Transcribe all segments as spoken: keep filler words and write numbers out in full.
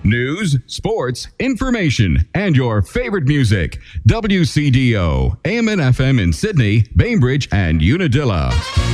News, sports, information, and your favorite music. W C D O, A M and F M in Sydney, Bainbridge, and Unadilla.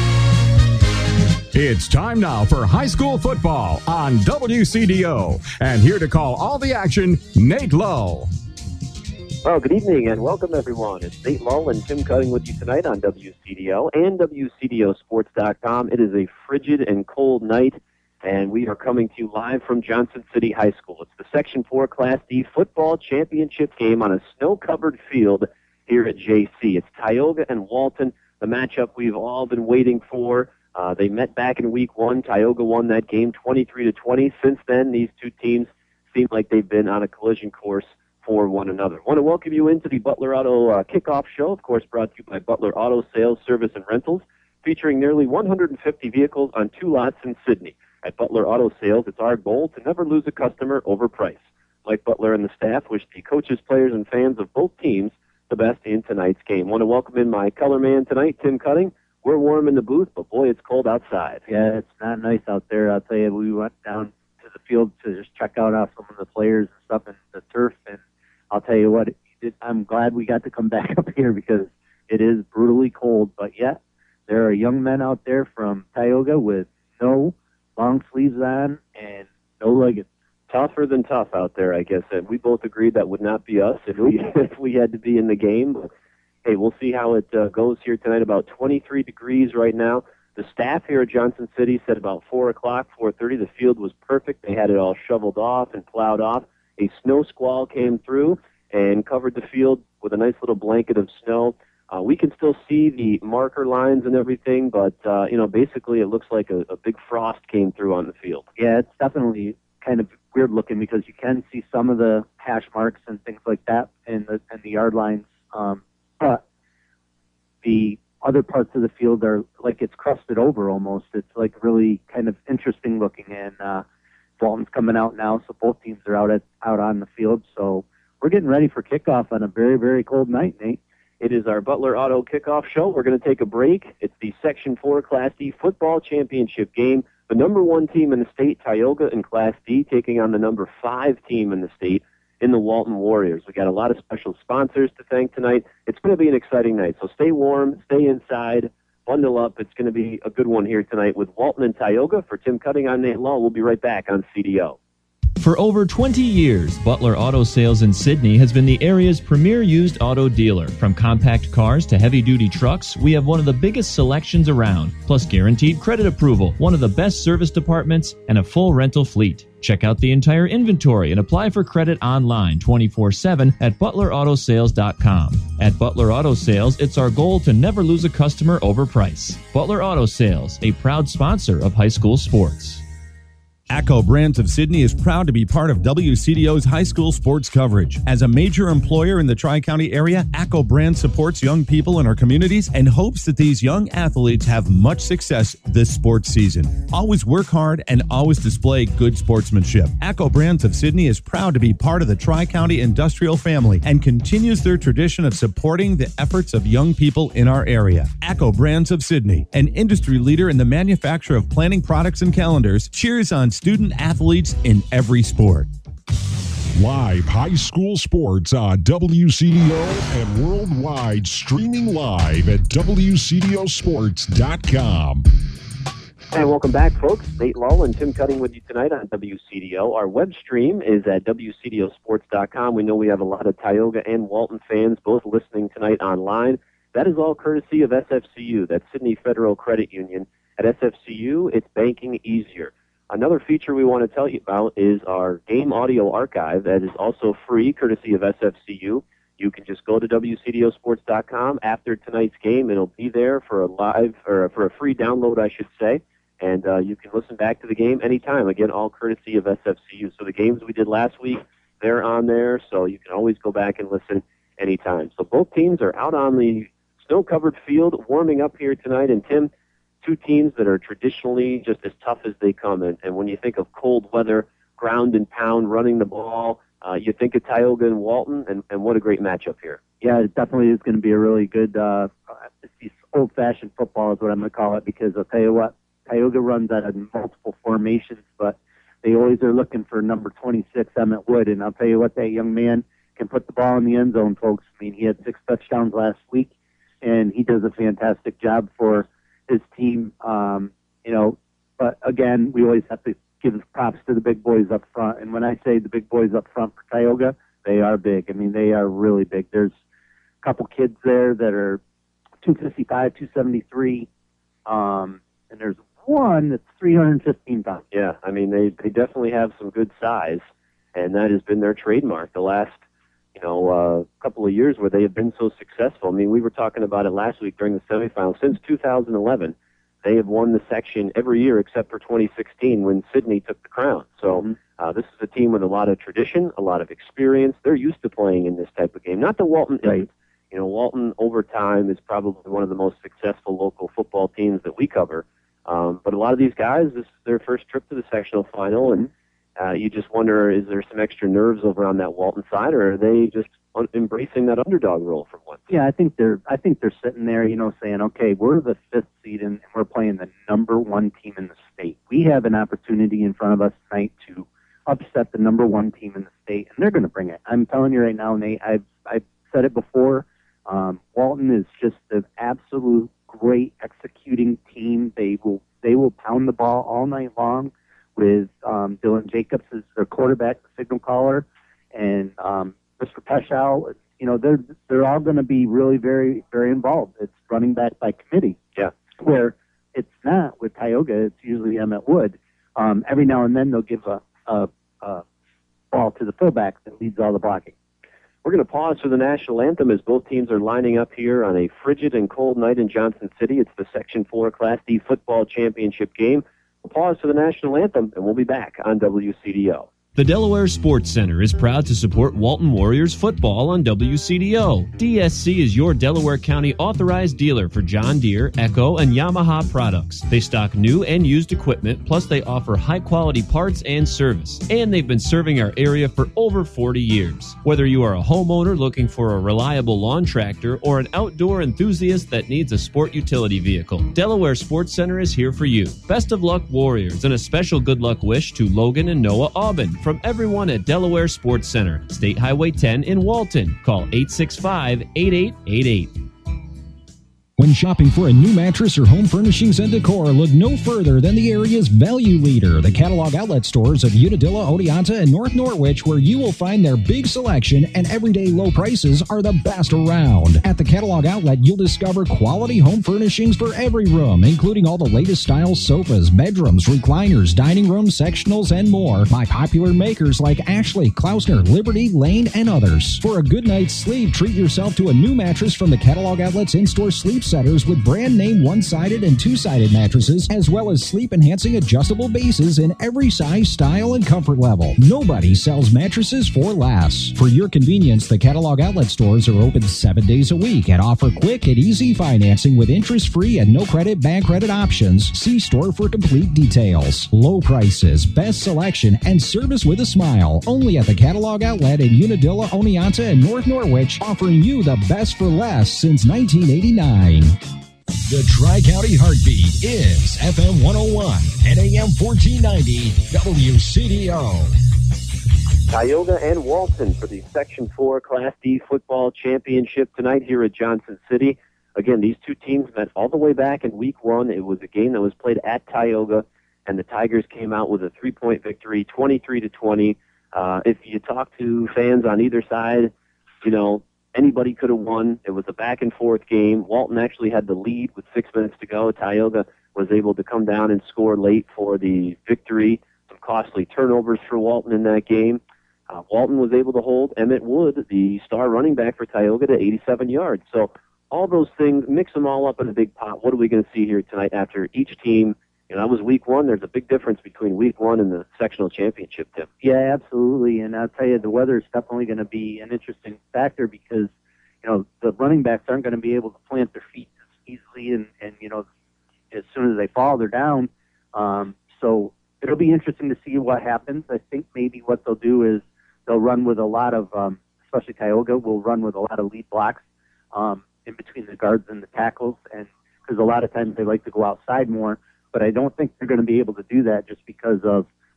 It's time now for high school football on W C D O. And here to call all the action, Nate Lull. Well, good evening and welcome, everyone. It's Nate Lull and Tim Cutting with you tonight on W C D O and W C D O sports dot com. It is a frigid and cold night, and we are coming to you live from Johnson City High School. It's the Section four Class D football championship game on a snow-covered field here at J C. It'sTioga and Walton, the matchup we've all been waiting for. Uh, they met back in week one. Tioga won that game twenty-three to twenty. Since then, these two teams seem like they've been on a collision course for one another. I want to welcome you into the Butler Auto uh, Kickoff Show, of course brought to you by Butler Auto Sales, Service, and Rentals, featuring nearly one hundred fifty vehicles on two lots in Sydney. At Butler Auto Sales, it's our goal to never lose a customer over price. Mike Butler and the staff wish the coaches, players, and fans of both teams the best in tonight's game. I want to welcome in my color man tonight, Tim Cutting. We're warm in the booth, but boy, it's cold outside. Yeah, it's not nice out there. I'll tell you, we went down to the field to just check out uh, some of the players and stuff and the turf, and I'll tell you what, it, I'm glad we got to come back up here because it is brutally cold. But yet, there are young men out there from Tioga with no long sleeves on and no leggings. Tougher than tough out there, I guess. And we both agreed that would not be us if we if we had to be in the game. But hey, we'll see how it uh, goes here tonight. About twenty-three degrees right now. The staff here at Johnson City said about four o'clock, four thirty, the field was perfect. They had it all shoveled off and plowed off. A snow squall came through and covered the field with a nice little blanket of snow. Uh, we can still see the marker lines and everything, but, uh, you know, basically it looks like a, a big frost came through on the field. Yeah, it's definitely kind of weird looking because you can see some of the hash marks and things like that in the, in the yard lines. Um, but the other parts of the field are like it's crusted over almost. It's like really kind of interesting looking. And uh, Walton's coming out now, so both teams are out at out on the field. So we're getting ready for kickoff on a very, very cold night, Nate. It is our Butler Auto Kickoff Show. We're going to take a break. It's theCtion four Class D football championship game. The number one team in the state, Tioga, in Class D, taking on the number five team in the state in the Walton Warriors. We got a lot of special sponsors to thank tonight. It's going to be an exciting night. So stay warm, stay inside, bundle up. It's going to be a good one here tonight with Walton and Tioga. ForImUtting, I'm Nate Lull. We'll be right back on C D O. For over twenty years, Butler Auto Sales in Sydney has been the area's premier used auto dealer. From compact cars to heavy-duty trucks, we have one of the biggest selections around, plus guaranteed credit approval, one of the best service departments, and a full rental fleet. Check out the entire inventory and apply for credit online twenty-four seven at butler auto sales dot com. At Butler Auto Sales, it's our goal to never lose a customer over price. Butler Auto Sales, a proud sponsor of high school sports. ACCO Brands of Sydney is proud to be part of W C D O's high school sports coverage. As a major employer in the Tri-County area, ACCO Brands supports young people in our communities and hopes that these young athletes have much success this sports season. Always work hard and always display good sportsmanship. ACCO Brands of Sydney is proud to be part of the Tri-County industrial family and continues their tradition of supporting the efforts of young people in our area. ACCO Brands of Sydney, an industry leader in the manufacture of planning products and calendars, cheers on student athletes in every sport. Live high school sports on W C D O and worldwide, streaming live at W C D O sports dot com. And welcome back, folks. Nate Lull and Tim Cutting with you tonight on W C D O. Our web stream is at W C D O sports dot com. We know we have a lot of Tioga and Walton fans both listening tonight online. That is all courtesy of S F C U, that's Sydney Federal Credit Union. At S F C U, it's banking easier. Another feature we want to tell you about is our game audio archive that is also free, courtesy of S F C U. You can just go to W C D O sports dot com after tonight's game. It'll be there for a live or for a free download, I should say, and uh, you can listen back to the game anytime. Again, all courtesy of S F C U. So the games we did last week, they're on there, so you can always go back and listen anytime. So both teams are out on the snow-covered field warming up here tonight, and Tim, two teams that are traditionally just as tough as they come. And, and when you think of cold weather, ground and pound, running the ball, uh, you think of Tioga and Walton, and, and what a great matchup here. Yeah, it definitely is going to be a really good, uh, it's old-fashioned football is what I'm going to call it, because I'll tell you what, Tioga runs out of multiple formations, but they always are looking for number twenty-six, Emmett Wood, and I'll tell you what, that young man can put the ball in the end zone, folks. I mean, he had six touchdowns last week, and he does a fantastic job for his team. Um, you know, but again, we always have to give props to the big boys up front. And when I say the big boys up front for Tioga, they are big. I mean, they are really big. There's a couple kids there that are two fifty-five, two seventy-three, um, and there's one that's three hundred fifteen pounds. Yeah, I mean, they, they definitely have some good size, and that has been their trademark the last, you know, uh, couple of years where they have been so successful. I mean, we were talking about it last week during the semifinals. Since two thousand eleven, they have won the section every year except for twenty sixteen when Sydney took the crown. So Mm-hmm. uh, this is a team with a lot of tradition, a lot of experience. They're used to playing in this type of game. Not that Walton Right. isn't. You know, Walton over time is probably one of the most successful local football teams that we cover. Um, but a lot of these guys, this is their first trip to the sectional final, and uh, you just wonder, is there some extra nerves over on that Walton side, or are they just un- embracing that underdog role for once? Yeah, I think they're. I think they're sitting there, you know, saying, "Okay, we're the fifth seed, and we're playing the number one team in the state. We have an opportunity in front of us tonight to upset the number one team in the state, and they're going to bring it." I'm telling you right now, Nate. I've I've said it before. Um, Walton is just an absolute great executing team. They will they will pound the ball all night long with um, Dylan Jacobs as their quarterback, the signal caller, and um, Mister Peschel. You know, they're they're all going to be really very very involved. It's running back by committee. Yeah. Where it's not with Tioga, it's usually Emmett Wood. Um, every now and then they'll give a, a, a ball to the fullback that leads all the blocking. We're going to pause for the national anthem as both teams are lining up here on a frigid and cold night in Johnson City. It's the Section four Class D football championship game. We'll pause for the national anthem, and we'll be back on W C D O. The Delaware Sports Center is proud to support Walton Warriors football on W C D O. D S C is your Delaware County authorized dealer for John Deere, Echo, and Yamaha products. They stock new and used equipment, plus they offer high-quality parts and service. And they've been serving our area for over forty years. Whether you are a homeowner looking for a reliable lawn tractor or an outdoor enthusiast that needs a sport utility vehicle, Delaware Sports Center is here for you. Best of luck, Warriors, and a special good luck wish to Logan and Noah Aubin from everyone at Delaware Sports Center, State Highway ten in Walton. Call eight six five, eight eight eight eight. When shopping for a new mattress or home furnishings and decor, look no further than the area's value leader, the catalog outlet stores of Unadilla, Oneonta, and North Norwich, where you will find their big selection and everyday low prices are the best around. At the catalog outlet, you'll discover quality home furnishings for every room, including all the latest styles, sofas, bedrooms, recliners, dining rooms, sectionals, and more by popular makers like Ashley, Klausner, Liberty, Lane, and others. For a good night's sleep, treat yourself to a new mattress from the catalog outlet's in-store sleep setters with brand name one-sided and two-sided mattresses, as well as sleep-enhancing adjustable bases in every size, style, and comfort level. Nobody sells mattresses for less. For your convenience, the catalog outlet stores are open seven days a week and offer quick and easy financing with interest-free and no-credit bank credit options. See store for complete details. Low prices, best selection, and service with a smile. Only at the catalog outlet in Unadilla, Oneonta, and North Norwich, offering you the best for less since nineteen eighty-nine. The Tri-County Heartbeat is F M one oh one and A M fourteen ninety W C D O. Tioga and Walton for the Section four Class D football championship tonight here at Johnson City. Again, these two teams met all the way back in week one. It was a game that was played at Tioga, and the Tigers came out with a three-point victory, twenty-three to twenty. Uh, if you talk to fans on either side, you know, anybody could have won. It was a back-and-forth game. Walton actually had the lead with six minutes to go. Tioga was able to come down and score late for the victory. Some costly turnovers for Walton in that game. Uh, Walton was able to hold Emmett Wood, the star running back for Tioga, to eighty-seven yards. So all those things, mix them all up in a big pot. What are we going to see here tonight after each team? You know, that was week one. There's a big difference between week one and the sectional championship, Tim. Yeah, absolutely. And I'll tell you, the weather is definitely going to be an interesting factor because, you know, the running backs aren't going to be able to plant their feet as easily. And, and you know, as soon as they fall, they're down. Um, so it'll be interesting to see what happens. I think maybe what they'll do is they'll run with a lot of, um, especially Tioga, will run with a lot of lead blocks um, in between the guards and the tackles. And because a lot of times they like to go outside more. But I don't think they're going to be able to do that just because of the,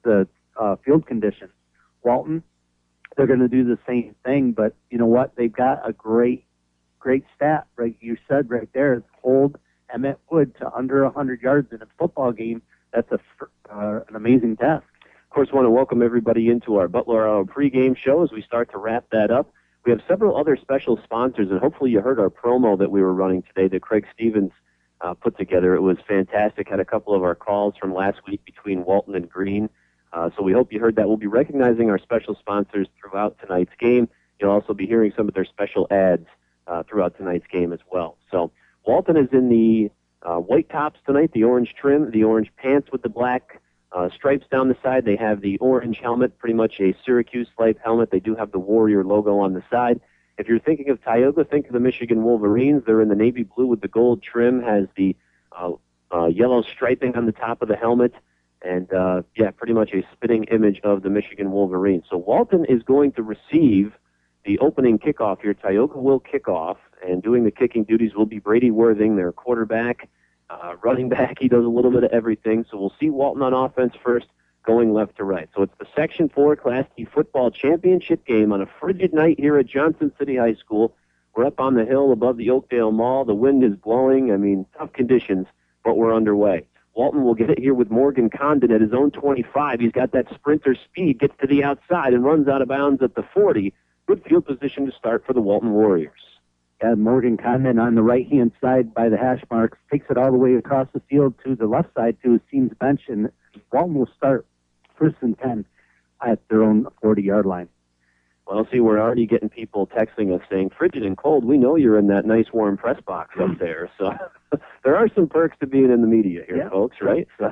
the uh, field conditions. Walton, they're going to do the same thing, but you know what? They've got a great, great stat, right? You said right there, it's hold Emmett Wood to under one hundred yards in a football game. That's a uh, an amazing task. Of course, want to welcome everybody into our Butler Hour pregame show as we start to wrap that up. We have several other special sponsors, and hopefully you heard our promo that we were running today that Craig Stevens uh, put together. It was fantastic. Had a couple of our calls from last week between Walton and Green. Uh, so we hope you heard that. We'll be recognizing our special sponsors throughout tonight's game. You'll also be hearing some of their special ads uh, throughout tonight's game as well. So Walton is in the uh, white tops tonight, the orange trim, the orange pants with the black uh, stripes down the side. They have the orange helmet, pretty much a Syracuse-like helmet. They do have the Warrior logo on the side. If you're thinking ofTioga, think of the Michigan Wolverines. They're in the navy blue with the gold trim, has the uh, uh, yellow striping on the top of the helmet. And, uh, yeah, pretty much a spitting image of the Michigan Wolverines. So Walton is going to receive the opening kickoff here. Tioga will kick off, and doing the kicking duties will be Brady Worthing, their quarterback, uh, running back. He does a little bit of everything. So we'll see Walton on offense first, going left to right. So it's the Section four Class D football championship game on a frigid night here at JohnsonTy High School. We're up on the hill above the Oakdale Mall. The wind is blowing. I mean, tough conditions, but we're underway. Walton will get it here with Morgan Condon at his own twenty-five. He's got that sprinter speed, gets to the outside, and runs out of bounds at the forty. Good field position to start for the Walton Warriors. Yeah, Morgan Condon on the right-hand side by the hash marks, takes it all the way across the field to the left side to his team's bench, and Walton will start first and ten at their own forty-yard line. Well, see, we're already getting people texting us saying, frigid and cold, we know you're in that nice warm press box up there. So there are some perks to being in the media here, yeah. folks, right? So,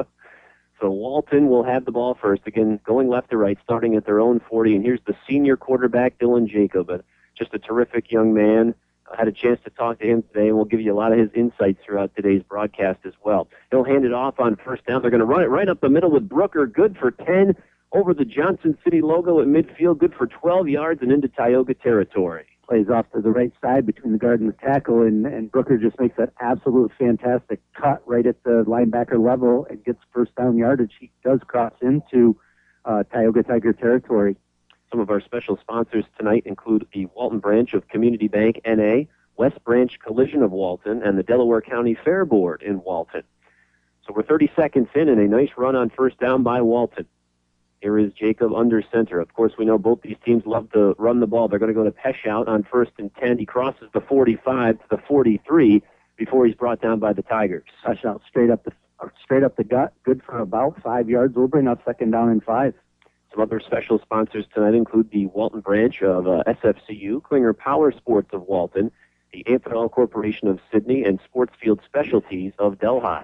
so Walton will have the ball first, again, going left to right, starting at their own forty. And here's the senior quarterback, DylanJacob, just a terrific young man. I had a chance to talk to him today, and we'll give you a lot of his insights throughout today's broadcast as well. He'll hand it off on first down. They're going to run it right up the middle with Brooker, good for ten. Over the JohnsonTy logo at midfield, good for twelve yards and into Tioga territory. Plays off to the right side between the guard and the tackle, and, and Brooker just makes an absolute fantastic cut right at the linebacker level and gets first down yardage. He does cross into uh, Tioga Tiger territory. Some of our special sponsors tonight include the Walton branch of Community Bank N A, West Branch Collision of Walton, and the Delaware County Fair Board in Walton. So we're thirty seconds in, and a nice run on first down by Walton. Here isJacob under center. Of course, we know both these teams love to run the ball. They're going to go toPesh out on first and ten. He crosses the forty-five to the forty-three before he's brought down by theTigers. Pesh out straight up the straight up the gut, good for about five yards. We'll bring up second down and five. Some other special sponsors tonight include the Walton branch of uh, S F C U, Klinger Power Sports of Walton, theAmphenol Corporation of Sidney, and Sportsfield Specialties of Delhi.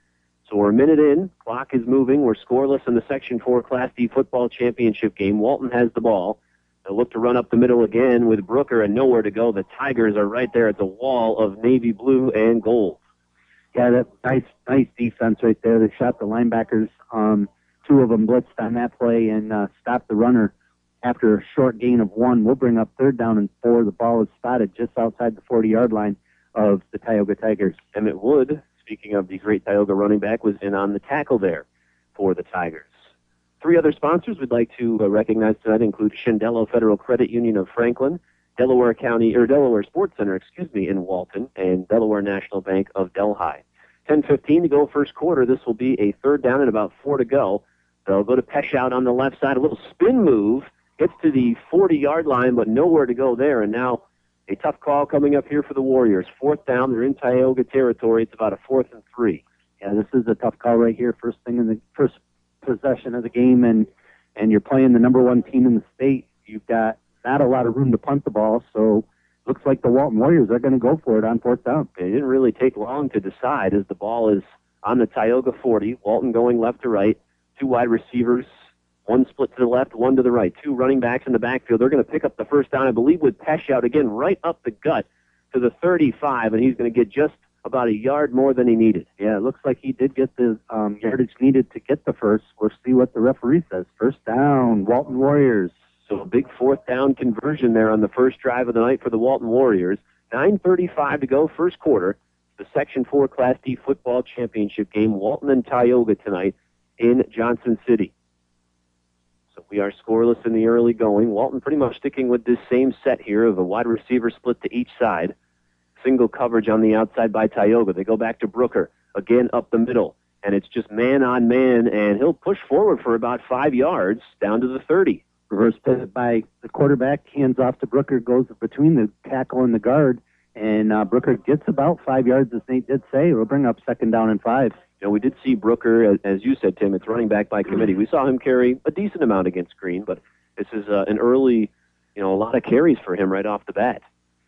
So we're a minute in, clock is moving, we're scoreless in theCtion four Class D football championship game. Walton has the ball. They'll look to run up the middle again withOoker and nowhere to go. TheTigers are right there at the wall of navy blue and gold. Yeah, that nice, nice defense right there. They shot the linebackers. Um, two of them blitzed on that play and uh, stopped the runner after a short gain of one. We'll bring up third down and four. The ball is spotted just outside the forty-yard line of the TiogaTigers. Emmett Wood, speaking of the greatTioga running back, was in on the tackle there for theTigers. Three other sponsors we'd like to uh, recognize tonight includeEndelloEderalRedit Union ofRanklin, Delaware County, or Delaware Sports Center, excuse me, in Walton, and DelawareTional Bank of Delhi. ten fifteen to go first quarter. This will be a third down and about four to go. They'll go to Pesh out on the left side. A little spin move. Gets to the forty-yard line, but nowhere to go there. And now a tough call coming up here for the Warriors. Fourth down. They're inIoga territory. It's about a fourth and three. Yeah, this is a tough call right here. First thing in the first possession of the game, and and you're playing the number one team in the state. You've got not a lot of room to punt the ball, so looks like the Walton Warriors are going to go for it on fourth down. It didn't really take long to decide as the ball is on the Tioga forty. Walton going left to right. Two wide receivers. One split to the left, one to the right. Two running backs in the backfield. They're going to pick up the first down, I believe, with Pesh out again right up the gut to the thirty-five, and he's going to get just about a yard more than he needed. Yeah, it looks like he did get the um, yardage needed to get the first. We'll see what the referee says. First down, Walton Warriors. So a big fourth down conversion there on the first drive of the night for the Walton Warriors. nine thirty-five to go, first quarter. The Section four Class D football championship game, Walton and Tioga tonight in JohnsonTy. So we are scoreless in the early going. Walton pretty much sticking with this same set here of a wide receiver split to each side. Single coverage on the outside by Tioga. They go back to Brooker, again up the middle. And it's just man on man, and he'll push forward for about five yards down to the thirty. Reverse pivot by the quarterback, hands off to Brooker, goes between the tackle and the guard, and uh, Brooker gets about five yards, as Nate did say. We'll bring up second down and five. You know, we did see Brooker, as, as you said, Tim, it's running back by committee. We saw him carry a decent amount against Green, but this is uh, an early, you know, a lot of carries for him right off the bat.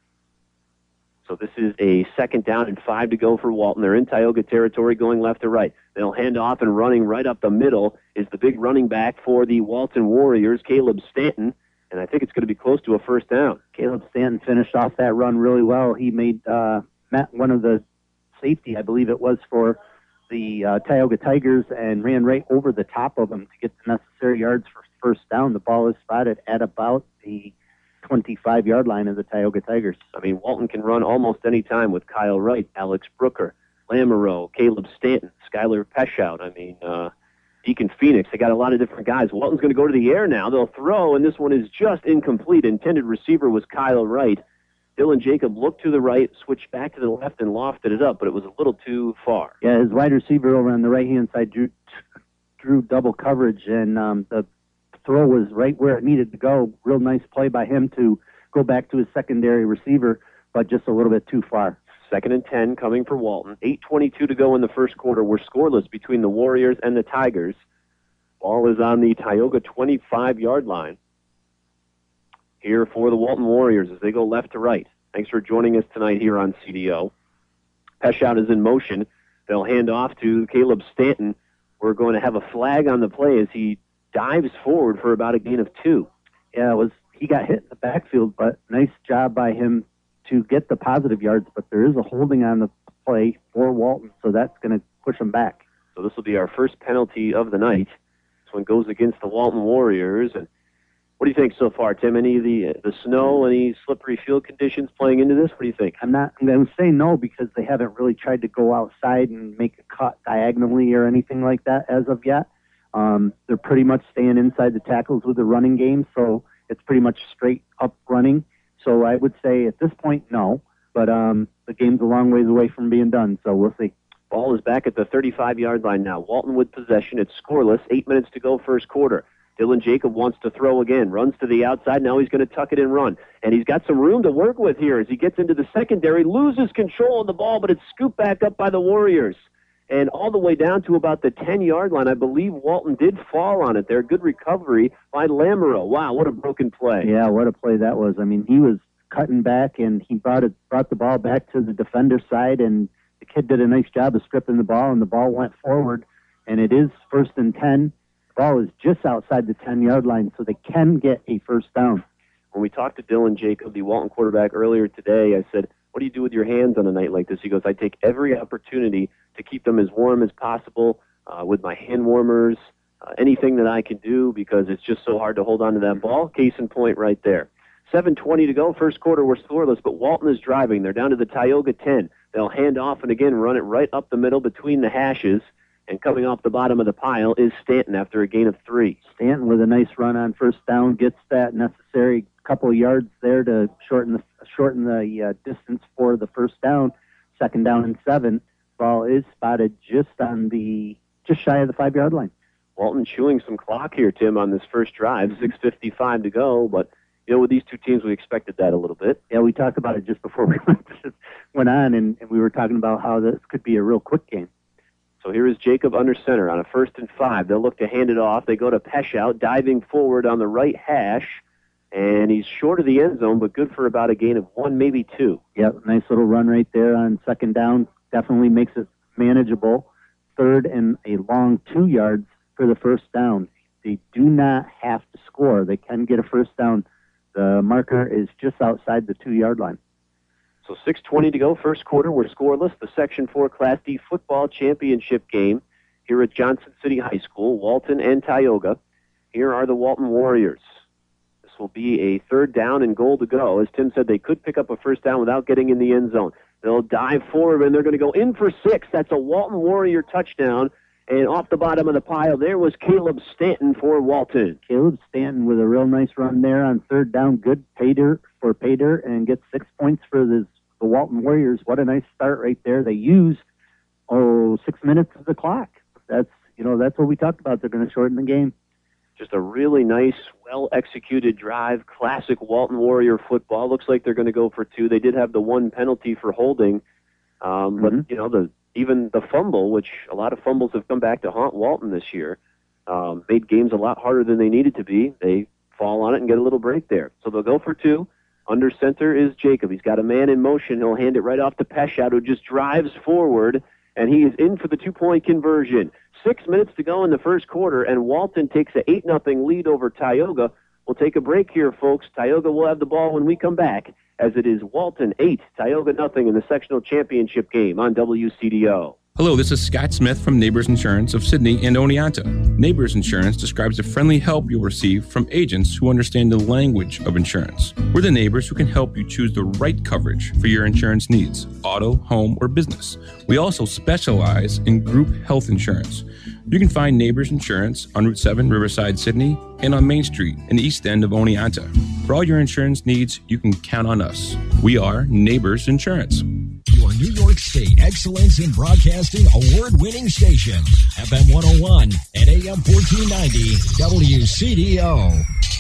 So this is a second down and five to go for Walton. They're in Tioga territory going left to right. They'll hand off, and running right up the middle is the big running back for the Walton Warriors, Caleb Stanton, and I think it's going to be close to a first down. Caleb Stanton finished off that run really well. He made uh, Matt one of the safety, I believe it was, for the uh, Tioga Tigers and ran right over the top of him to get the necessary yards for first down. The ball is spotted at about the twenty-five-yard line of the Tioga Tigers. I mean, Walton can run almost any time with Kyle Wright, Alex Brooker, Lamoureux, Caleb Stanton, Skylar Peshout. I mean, uh, Deacon Phoenix. They got a lot of different guys. Walton's going to go to the air now. They'll throw, and this one is just incomplete. Intended receiver was Kyle Wright. Dylan Jacob looked to the right, switched back to the left, and lofted it up, but it was a little too far. Yeah, his wide receiver over on the right-hand side drew, drew double coverage, and um, the throw was right where it needed to go. Real nice play by him to go back to his secondary receiver, but just a little bit too far. Second and ten coming for Walton. eight twenty-two to go in the first quarter. We're scoreless between the Warriors and the Tigers. Ball is on the Tioga twenty-five-yard line. Here for the Walton Warriors as they go left to right. Thanks for joining us tonight here on C D O. Peshout is in motion. They'll hand off to Caleb Stanton. We're going to have a flag on the play as he dives forward for about a gain of two. Yeah, it was. He got hit in the backfield, but nice job by him to get the positive yards. But there is a holding on the play for Walton, so that's going to push him back. So this will be our first penalty of the night. This one goes against the Walton Warriors. And what do you think so far, Tim? Any of the the snow, any slippery field conditions playing into this? What do you think? I'm not. I'm going to say no because they haven't really tried to go outside and make a cut diagonally or anything like that as of yet. Um, they're pretty much staying inside the tackles with the running game, so it's pretty much straight up running. So I would say at this point, no. But um, the game's a long ways away from being done, so we'll see. Ball is back at the thirty-five-yard line now. Walton with possession. It's scoreless. Eight minutes to go first quarter. Dylan Jacob wants to throw again. Runs to the outside. Now he's going to tuck it and run. And he's got some room to work with here as he gets into the secondary. Loses control of the ball, but it's scooped back up by the Warriors. And all the way down to about the ten-yard line. I believe Walton did fall on it there. Good recovery by Lamoureux. Wow, what a broken play. Yeah, what a play that was. I mean, he was cutting back, and he brought it, brought the ball back to the defender's side, and the kid did a nice job of stripping the ball, and the ball went forward. And it is first and ten. The ball is just outside the ten-yard line, so they can get a first down. When we talked to Dylan Jacob, the Walton quarterback, earlier today, I said, what do you do with your hands on a night like this? He goes, I take every opportunity to keep them as warm as possible uh, with my hand warmers, uh, anything that I can do because it's just so hard to hold on to that ball. Case in point right there. seven twenty to go. First quarter, we're scoreless, but Walton is driving. They're down to the Tioga ten. They'll hand off and again run it right up the middle between the hashes. And coming off the bottom of the pile is Stanton after a gain of three. Stanton with a nice run on first down, gets that necessary couple of yards there to shorten the shorten the uh, distance for the first down. Second down and seven. Ball is spotted just on the just shy of the five-yard line. Walton chewing some clock here, Tim, on this first drive. six fifty-five to go, but you know, with these two teams, we expected that a little bit. Yeah, we talked about it just before we went, went on, and, and we were talking about how this could be a real quick game. So here is Jacob under center on a first and five. They'll look to hand it off. They go to Peshout, diving forward on the right hash, and he's short of the end zone, but good for about a gain of one, maybe two. Yep, nice little run right there on second down. Definitely makes it manageable. Third and a long two yards for the first down. They do not have to score. They can get a first down. The marker is just outside the two-yard line. So six twenty to go, first quarter. We're scoreless. The Section four Class D football championship game here at Johnson City High School, Walton and Tioga. Here are the Walton Warriors. This will be a third down and goal to go. As Tim said, they could pick up a first down without getting in the end zone. They'll dive forward, and they're going to go in for six. That's a Walton Warrior touchdown. And off the bottom of the pile, there was Caleb Stanton for Walton. Caleb Stanton with a real nice run there on third down. Good pay dirt for pay dirt and gets six points for this, the Walton Warriors. What a nice start right there. They used, oh, six minutes of the clock. That's, you know, that's what we talked about. They're going to shorten the game. Just a really nice, well-executed drive. Classic WaltonRior football. Looks like they're going to go for two. They did have the one penalty for holding. Um, mm-hmm. But, you know, the even the fumble, which a lot of fumbles have come back to haunt Walton this year, um, made games a lot harder than they needed to be. They fall on it and get a little break there. So they'll go for two. Under center is Jacob. He's got a man in motion. He'll hand it right off to Peshout, who just drives forward, and he is in for the two-point conversion. Six minutes to go in the first quarter, and Walton takes an eight nothing lead over Tioga. We'll take a break here, folks. Tioga will have the ball when we come back, as it is Walton eight, Tioga nothing in the sectional championship game on W C D O. Hello, this is Scott Smith from Neighbors Insurance of Sydney and Oneonta. Neighbors Insurance describes the friendly help you'll receive from agents who understand the language of insurance. We're the neighbors who can help you choose the right coverage for your insurance needs, auto, home, or business. We also specialize in group health insurance. You can find Neighbors Insurance on Route seven, Riverside, Sydney, and on Main Street in the east end of Oneonta. For all your insurance needs, you can count on us. We are Neighbors Insurance. Your New York State Excellence in Broadcasting award-winning station, F M one oh one and A M fourteen ninety, W C D O.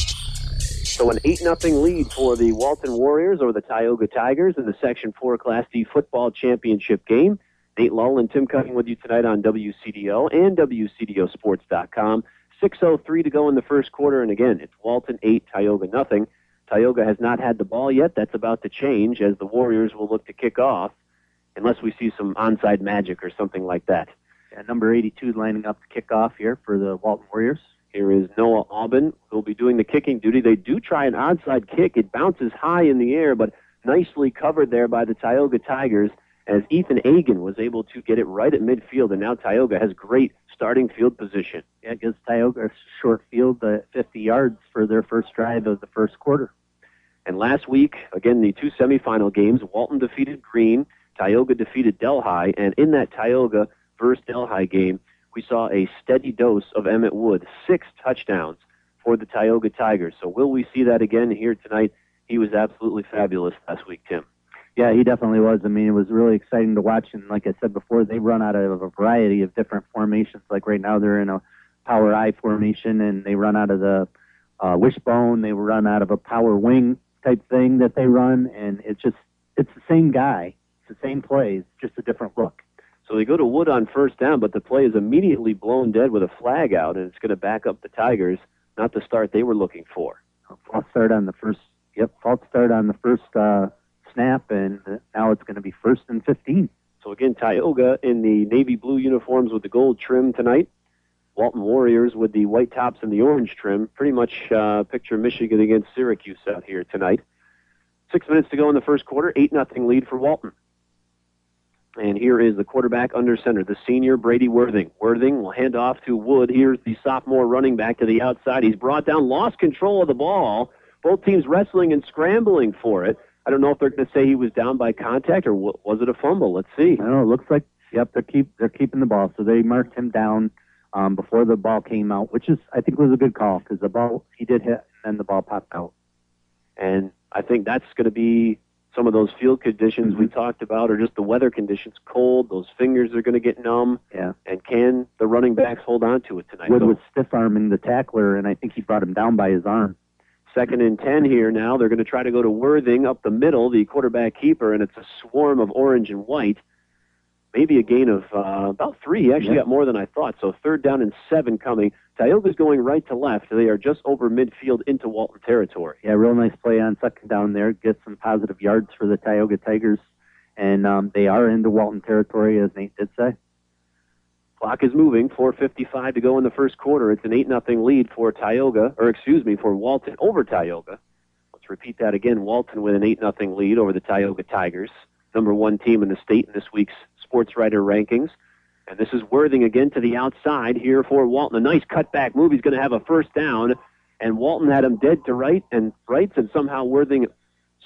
So an eight nothing lead for the Walton Over theOgaTigers in the Section four Class D football championship game. Nate Lull and Tim Cutting with you tonight on W C D O and W C D O sports dot com. six oh three to go in the first quarter, and again, it's Walton eight,Oga nothing. Oga has not had the ball yet. That's about to change as the Warriors will look to kick off, unless we see some onside magic or something like that. Yeah, number eighty-two lining up to kick off here for the Walton Warriors. Here is NoahBen, who will be doing the kicking duty. They do try an onside kick. It bounces high in the air, but nicely covered there by theOgaTigers, as EthanGan was able to get it right at midfield, and nowOga has great starting field position. Yeah, it givesOga a short field at fifty yards for their first drive of the first quarter. And last week, again, the two semifinal games, Walton defeatedGREEN,Oga defeated Delhi, and in thatOga versus Delhi game, we saw a steady dose ofEmmettWood, six touchdowns for theOgaTigers. So will we see that again here tonight? He was absolutely fabulous last week, Tim. Yeah, he definitely was. I mean, it was really exciting to watch. And like I said before, they run out of a variety of different formations. Like right now, they're in a power I formation, and they run out of the uh, wishbone. They run out of a power wing type thing that they run. And it's just, it's the same guy. It's the same plays, just a different look. So they go to Wood on first down, but the play is immediately blown dead with a flag out, and it's going to back up the Tigers, not the start they were looking for. False start on the first, yep, false start on the first uh, snap, and now it's going to be first and fifteen. So again, Oga in the navy blue uniforms with the gold trim tonight. Walton Warriors with the white tops and the orange trim. Pretty much uh, picture Michigan againstYracuse out here tonight. Six minutes to go in the first quarter, eight nothing lead forWalton. And here is the quarterback under center, the senior Brady Worthing. Worthing will hand off to Wood. Here's the sophomore running back to the outside. He's brought down, lost control of the ball. Both teams wrestling and scrambling for it. I don't know if they're going to say he was down by contact or w- was it a fumble. Let's see. I don't know. It looks like, yep, they're, keep, they're keeping the ball. So they marked him down um, before the ball came out, which is, I think, was a good call because the ball, he did hit and then the ball popped out. And I think that's going to be some of those field conditions mm-hmm. we talked about, or just the weather conditions, cold. Those fingers are going to get numb. Yeah. And can the running backs hold on to it tonight? Wood so, was stiff-arming the tackler, and I think he brought him down by his arm. Second and ten here now. They're going to try to go to Worthing up the middle, the quarterback keeper, and it's a swarm of orange and white. Maybe a gain of uh, about three. He actually yeah. got more than I thought. So third down and seven coming. Tioga's going right to left. They are just over midfield into Walton territory. Yeah, real nice play on second down there. Get some positive yards for theIogaTigers. And um, they are into Walton territory, as Nate did say. Clock is moving. four fifty-five to go in the first quarter. It's an eight nothing lead for Tioga, or excuse me, for Walton over Tioga. Let's repeat that again. Walton with an eight nothing lead over theIogaTigers. Number one team in the state in this week's Sports writer rankings. And this is To the outside here for Walton. A nice cutback move. He's going to have a first down. And Walton had him dead to right and rights, and somehow Worthing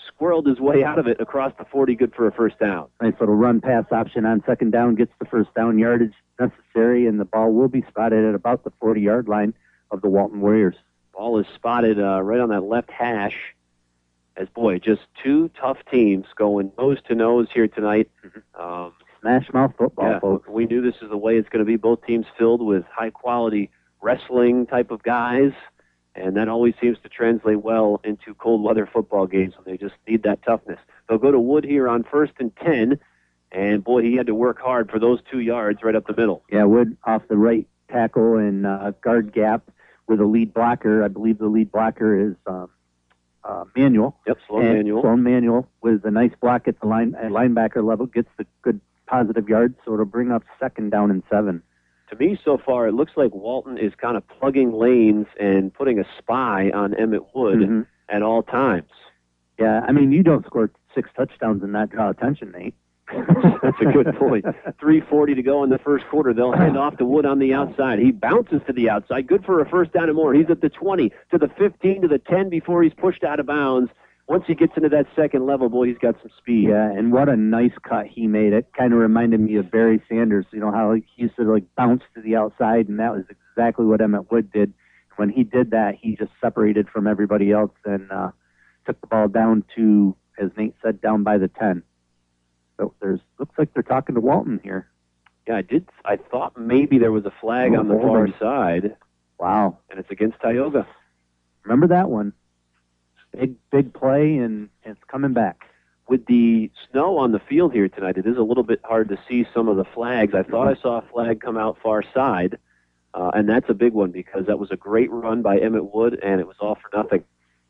squirreled his way out of it across the forty, good for a first down. Nice little run-pass option on second down, gets the first down yardage necessary, and the ball will be spotted at about the forty-yard line of the Walton Warriors. Ball is spotted uh, right on that left hash. As, boy, just two tough teams going nose-to-nose here tonight. Um, Smash mouth football, yeah, folks. We knew this is the way it's going to be. Both teams filled with high-quality wrestling type of guys, and that always seems to translate well into cold-weather football games when they just need that toughness. They'll go to Wood here on first and ten, and, boy, he had to work hard for those two yards right up the middle. Yeah, Wood off the right tackle and uh, guard gap with a lead blocker. I believe the lead blocker is um, uh, Manuel. Yep, Sloan and Manuel. Sloan Manuel with a nice block at the line at linebacker level, gets the good positive yards, so it'll bring up second down and seven. To me, so far, it looks like Walton is kind of plugging lanes and putting a spy on Emmett Wood mm-hmm. at all times. Yeah, I mean, you don't score six touchdowns and not draw attention, Nate. That's a good point. three forty to go in the first quarter. They'll hand off to Wood on the outside. He bounces to the outside. Good for a first down and more. He's at the twenty, to the fifteen, to the ten before he's pushed out of bounds. Once he gets into that second level, boy, he's got some speed. Yeah, and what a nice cut he made. It kind of reminded me of Barry Sanders. You know how he used to like bounce to the outside, and that was exactly what Emmett Wood did. When he did that, he just separated from everybody else and uh, took the ball down to, as Nate said, down by the ten. So there's looks like they're talking to Walton here. Yeah, I did. I thought maybe there was a flag oh, on the far on. side. Wow. And it's against Tioga. Remember that one. Big, big play, and it's coming back. With the snow on the field here tonight, it is a little bit hard to see some of the flags. I thought I saw a flag come out far side, uh, and that's a big one because that was a great run by Emmett Wood, and it was all for nothing.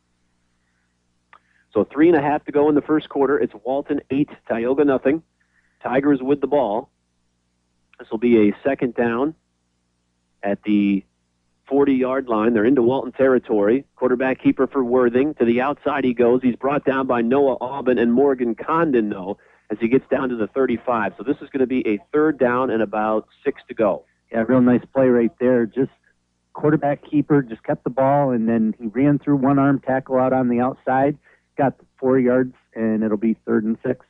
So three and a half to go in the first quarter. It's Walton eight, Tioga nothing. Tigers with the ball. This will be a second down at the forty-yard line. They're into Walton territory. Quarterback keeper for Worthing. To the outside he goes. He's brought down by Noah Aubin and Morgan Condon, though, as he gets down to the thirty-five. So this is going to be a third down and about six to go. Yeah, real nice play right there. Just quarterback keeper just kept the ball, and then he ran through one arm tackle out on the outside. Got four yards, and it'll be third and six.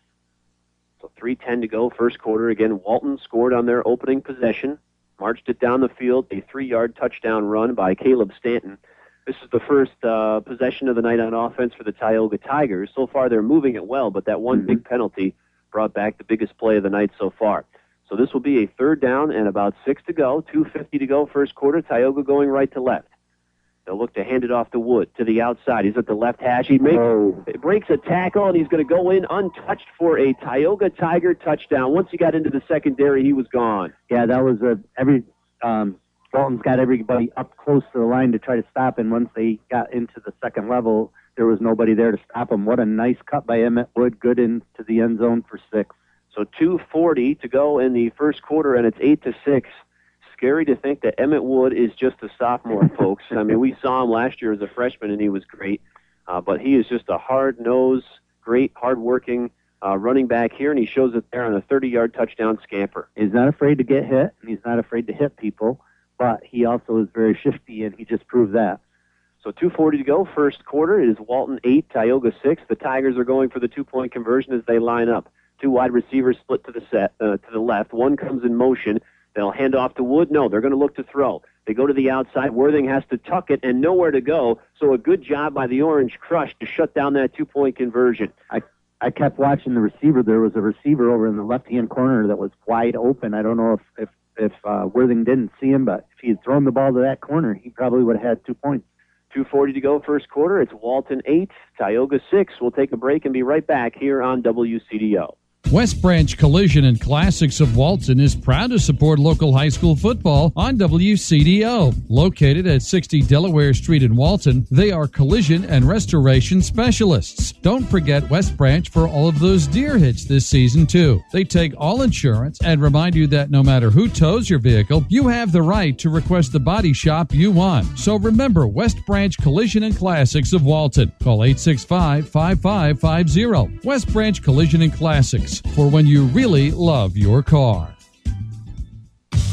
So three ten to go, first quarter. Again, Walton scored on their opening possession, marched it down the field, a three-yard touchdown run by Caleb Stanton. This is the first uh, possession of the night on offense for the Tioga Tigers. So far, they're moving it well, but that one mm-hmm. big penalty brought back the biggest play of the night so far. So this will be a third down and about six to go, two fifty to go, first quarter. Tioga going right to left. They'll look to hand it off to Wood to the outside. He's at the left hash. He makes, oh. breaks a tackle, and he's going to go in untouched for a Tioga Tiger touchdown. Once he got into the secondary, he was gone. Yeah, that was a every um, Walton's got everybody up close to the line to try to stop, and once they got into the second level, there was nobody there to stop him. What a nice cut by Emmett Wood, good into the end zone for six. So two forty to go in the first quarter, and it's eight to six. Scary to think that Emmett Wood is just a sophomore, folks. I mean, we saw him last year as a freshman, and he was great. Uh, but he is just a hard-nosed, great, hard-working uh, running back here, and he shows it there on a thirty-yard touchdown scamper. He's not afraid to get hit, and he's not afraid to hit people, but he also is very shifty, and he just proved that. So two forty to go, first quarter. It is Walton eight, Tioga six. The Tigers are going for the two-point conversion as they line up. Two wide receivers split to the set uh, to the left. One comes in motion. They'll hand off to Wood. No, they're going to look to throw. They go to the outside. Worthing has to tuck it and nowhere to go. So a good job by the Orange Crush to shut down that two-point conversion. I I kept watching the receiver. There was a receiver over in the left-hand corner that was wide open. I don't know if if, if uh, Worthing didn't see him, but if he had thrown the ball to that corner, he probably would have had two points. two forty to go, first quarter. It's Walton eight, Tioga six. We'll take a break and be right back here on W C D O. West Branch Collision and Classics of Walton is proud to support local high school football on W C D O. Located at sixty Delaware Street in Walton, they are collision and restoration specialists. Don't forget West Branch for all of those deer hits this season, too. They take all insurance and remind you that no matter who tows your vehicle, you have the right to request the body shop you want. So remember West Branch Collision and Classics of Walton. Call eight six five, five five five zero. West Branch Collision and Classics, for when you really love your car.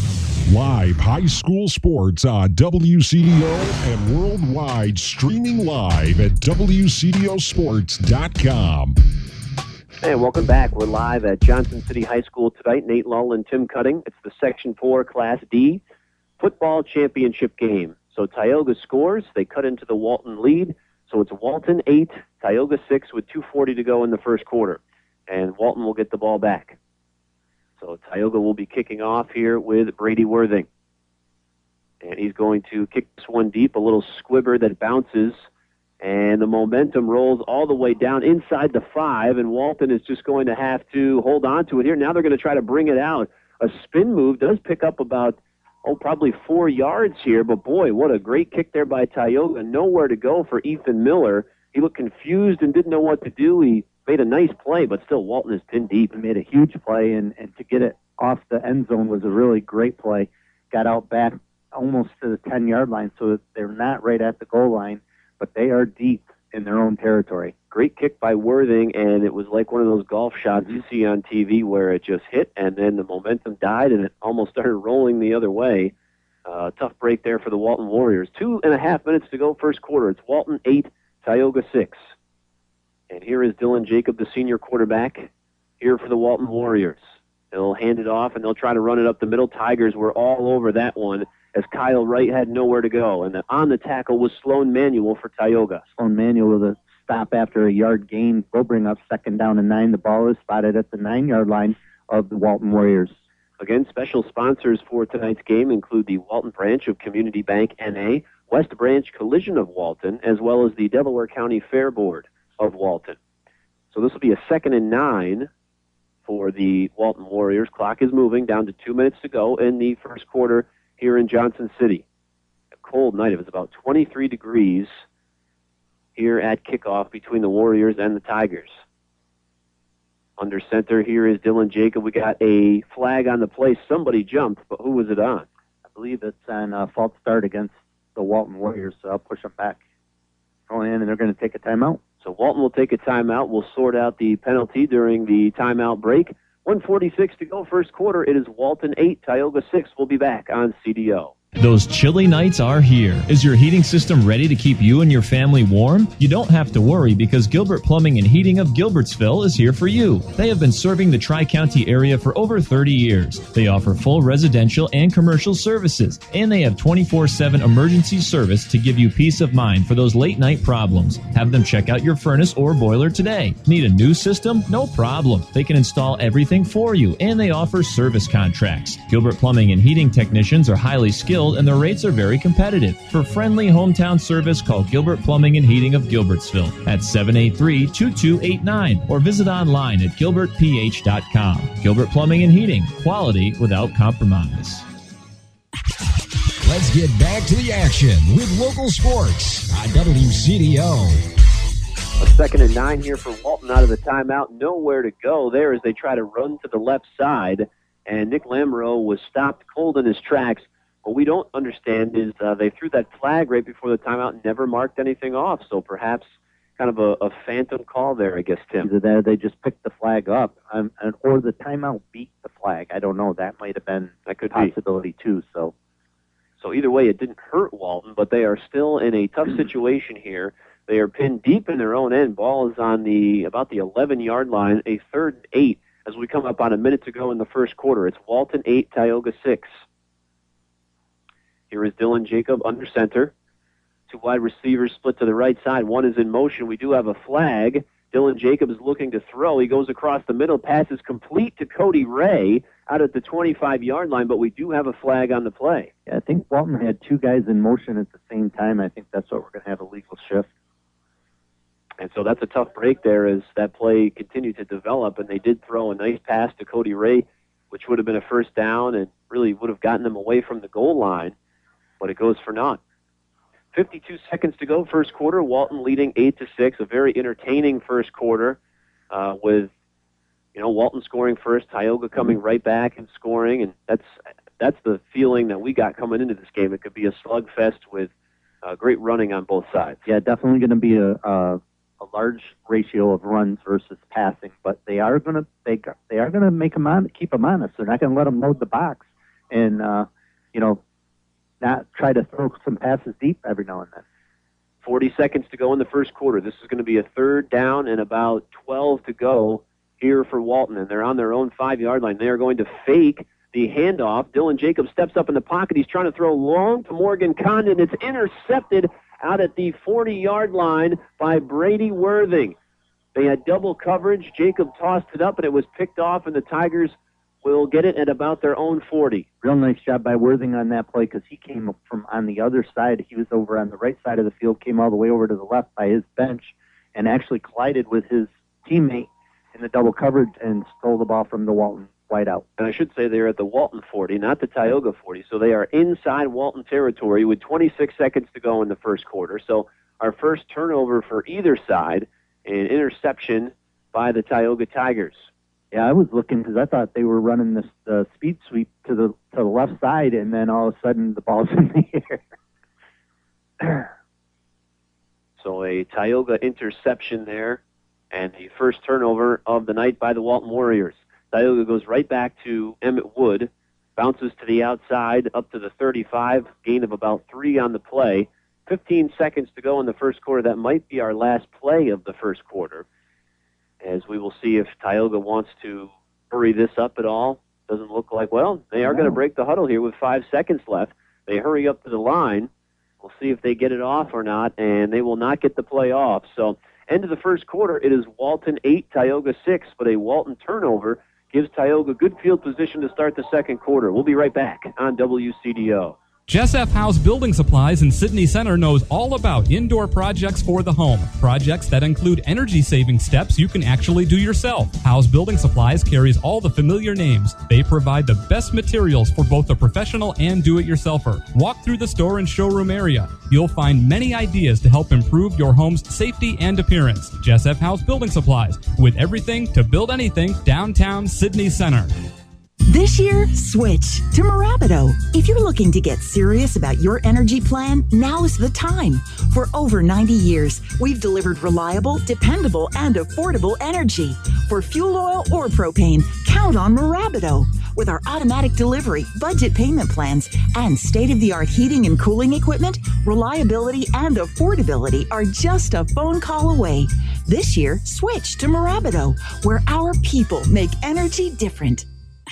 Live high school sports on W C D O and worldwide, streaming live at W C D O sports dot com. Hey, welcome back. We're live at Johnson City High School tonight. Nate Lull and Tim Cutting. It's the Section four Class D football championship game. So Tioga scores. They cut into the Walton lead. So it's Walton eight, Tioga six with two forty to go in the first quarter. And Walton will get the ball back. So Tioga will be kicking off here with Brady Worthing. And he's going to kick this one deep, a little squibber that bounces. And the momentum rolls all the way down inside the five, and Walton is just going to have to hold on to it here. Now they're going to try to bring it out. A spin move does pick up about, oh, probably four yards here, but boy, what a great kick there by Tioga. Nowhere to go for Ethan Miller. He looked confused and didn't know what to do. He made a nice play, but still Walton is pinned deep. He made a huge play, and, and to get it off the end zone was a really great play. Got out back almost to the ten-yard line, so they're not right at the goal line, but they are deep in their own territory. Great kick by Worthing, and it was like one of those golf shots you see on T V where it just hit, and then the momentum died, and it almost started rolling the other way. Uh, tough break there for the Walton Warriors. Two and a half minutes to go, first quarter. It's Walton eight, Tioga six. And here is Dylan Jacob, the senior quarterback, here for the Walton Warriors. They'll hand it off, and they'll try to run it up the middle. Tigers were all over that one as Kyle Wright had nowhere to go. And the, on the tackle was Sloan Manuel for Tioga. Sloan Manuel with a stop after a yard gain will bring up second down and nine. The ball is spotted at the nine-yard line of the Walton Warriors. Again, special sponsors for tonight's game include the Walton branch of Community Bank N A, West Branch Collision of Walton, as well as the Delaware County Fair Board of Walton. So this will be a second and nine for the Walton Warriors. Clock is moving down to two minutes to go in the first quarter here in Johnson City. A cold night. It was about twenty-three degrees here at kickoff between the Warriors and the Tigers. Under center here is Dylan Jacob. We got a flag on the play. Somebody jumped, but who was it on? I believe it's on a false start against the Walton Warriors, so I'll push them back. Going in, and they're going to take a timeout. So Walton will take a timeout. We'll sort out the penalty during the timeout break. one forty-six to go, first quarter. It is Walton eight, Tioga six. We'll be back on C D O. Those chilly nights are here. Is your heating system ready to keep you and your family warm? You don't have to worry because Gilbert Plumbing and Heating of Gilbertsville is here for you. They have been serving the Tri-County area for over thirty years. They offer full residential and commercial services, and they have twenty-four seven emergency service to give you peace of mind for those late night problems. Have them check out your furnace or boiler today. Need a new system? No problem. They can install everything for you, and they offer service contracts. Gilbert Plumbing and Heating technicians are highly skilled, and their rates are very competitive. For friendly hometown service, call Gilbert Plumbing and Heating of Gilbertsville at seven eight three, two two eight nine or visit online at gilbert p h dot com. Gilbert Plumbing and Heating, quality without compromise. Let's get back to the action with local sports on W C D O. A second and nine here for Walton out of the timeout. Nowhere to go there as they try to run to the left side, and Nick Lamoureux was stopped cold in his tracks. What we don't understand is uh, they threw that flag right before the timeout and never marked anything off. So perhaps kind of a, a phantom call there, I guess, Tim. Either that or they just picked the flag up, um, and, or the timeout beat the flag. I don't know. That might have been that could a possibility, be. too. So, so either way, it didn't hurt Walton, but they are still in a tough situation here. They are pinned deep in their own end. Ball is on the about the eleven-yard line, a third and eight as we come up on a minute to go in the first quarter. It's Walton eight, Tioga six. Here is Dylan Jacob under center. Two wide receivers split to the right side. One is in motion. We do have a flag. Dylan Jacob is looking to throw. He goes across the middle. Pass is complete to Cody Ray out at the twenty-five-yard line, but we do have a flag on the play. Yeah, I think Walton had two guys in motion at the same time. I think that's what we're going to have a legal shift. And so that's a tough break there as that play continued to develop, and they did throw a nice pass to Cody Ray, which would have been a first down and really would have gotten them away from the goal line. But it goes for naught. fifty-two seconds to go, first quarter. Walton leading eight to six. A very entertaining first quarter uh, with, you know, Walton scoring first, Tioga coming right back and scoring, and that's that's the feeling that we got coming into this game. It could be a slugfest with uh, great running on both sides. Yeah, definitely going to be a, a a large ratio of runs versus passing, but they are going to they they are going to make them on, keep them honest. They're not going to let them load the box and. Uh, you know, not try to throw some passes deep every now and then. forty seconds to go in the first quarter. This is going to be a third down and about twelve to go here for Walton, and they're on their own five-yard line. They are going to fake the handoff. Dylan Jacobs steps up in the pocket. He's trying to throw long to Morgan Condon. It's intercepted out at the forty-yard line by Brady Worthing. They had double coverage. Jacob tossed it up, and it was picked off, and the Tigers will get it at about their own forty. Real nice job by Worthing on that play because he came up from on the other side. He was over on the right side of the field, came all the way over to the left by his bench, and actually collided with his teammate in the double coverage and stole the ball from the Walton wideout. And I should say they're at the Walton forty, not the Tioga forty. So they are inside Walton territory with twenty-six seconds to go in the first quarter. So our first turnover for either side, an interception by the Tioga Tigers. Yeah, I was looking because I thought they were running this uh, speed sweep to the to the left side, and then all of a sudden the ball's in the air. So a Tioga interception there, and the first turnover of the night by the Walton Warriors. Tioga goes right back to Emmett Wood, bounces to the outside up to the thirty-five, gain of about three on the play. fifteen seconds to go in the first quarter. That might be our last play of the first quarter, as we will see if Tioga wants to hurry this up at all. Doesn't look like, well, they are going to break the huddle here with five seconds left. They hurry up to the line. We'll see if they get it off or not, and they will not get the play off. So, end of the first quarter, it is Walton eight, Tioga six, but a Walton turnover gives Tioga good field position to start the second quarter. We'll be right back on W C D O. Jessef House Building Supplies in Sydney Center knows all about indoor projects for the home. Projects that include energy-saving steps you can actually do yourself. House Building Supplies carries all the familiar names. They provide the best materials for both the professional and do-it-yourselfer. Walk through the store and showroom area. You'll find many ideas to help improve your home's safety and appearance. Jessef House Building Supplies, with everything to build anything, downtown Sydney Center. This year, switch to Mirabido. If you're looking to get serious about your energy plan, now is the time. For over ninety years, we've delivered reliable, dependable, and affordable energy. For fuel oil or propane, count on Mirabido. With our automatic delivery, budget payment plans, and state-of-the-art heating and cooling equipment, reliability and affordability are just a phone call away. This year, switch to Mirabido, where our people make energy different.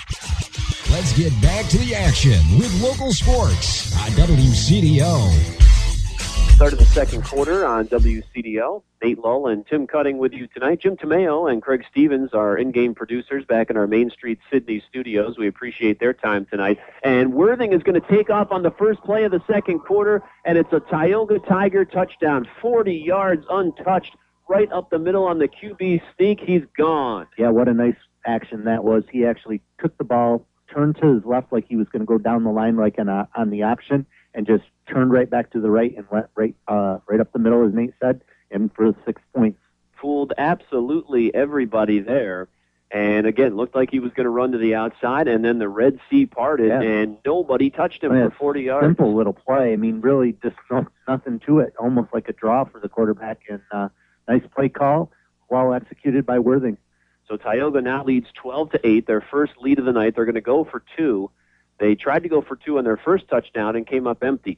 Let's get back to the action with local sports on W C D O. Start of the second quarter on W C D O. Nate Lull and Tim Cutting with you tonight. Jim Tomeo and Craig Stevens are in-game producers back in our Main Street Sydney studios. We appreciate their time tonight. And Worthing is going to take off on the first play of the second quarter, and it's a Tioga Tiger touchdown, forty yards untouched, right up the middle on the Q B sneak. He's gone. Yeah, what a nice action that was. He actually took the ball, turned to his left like he was going to go down the line like an, uh, on the option, and just turned right back to the right and went right uh, right up the middle, as Nate said, and for six points. Fooled absolutely everybody there. And, again, looked like he was going to run to the outside, and then the Red Sea parted, yeah. and nobody touched him I mean, for forty yards. Simple little play. I mean, really just nothing to it, almost like a draw for the quarterback. And uh, nice play call, well executed by Worthing. So Tioga now leads twelve to eight, their first lead of the night. They're going to go for two. They tried to go for two on their first touchdown and came up empty.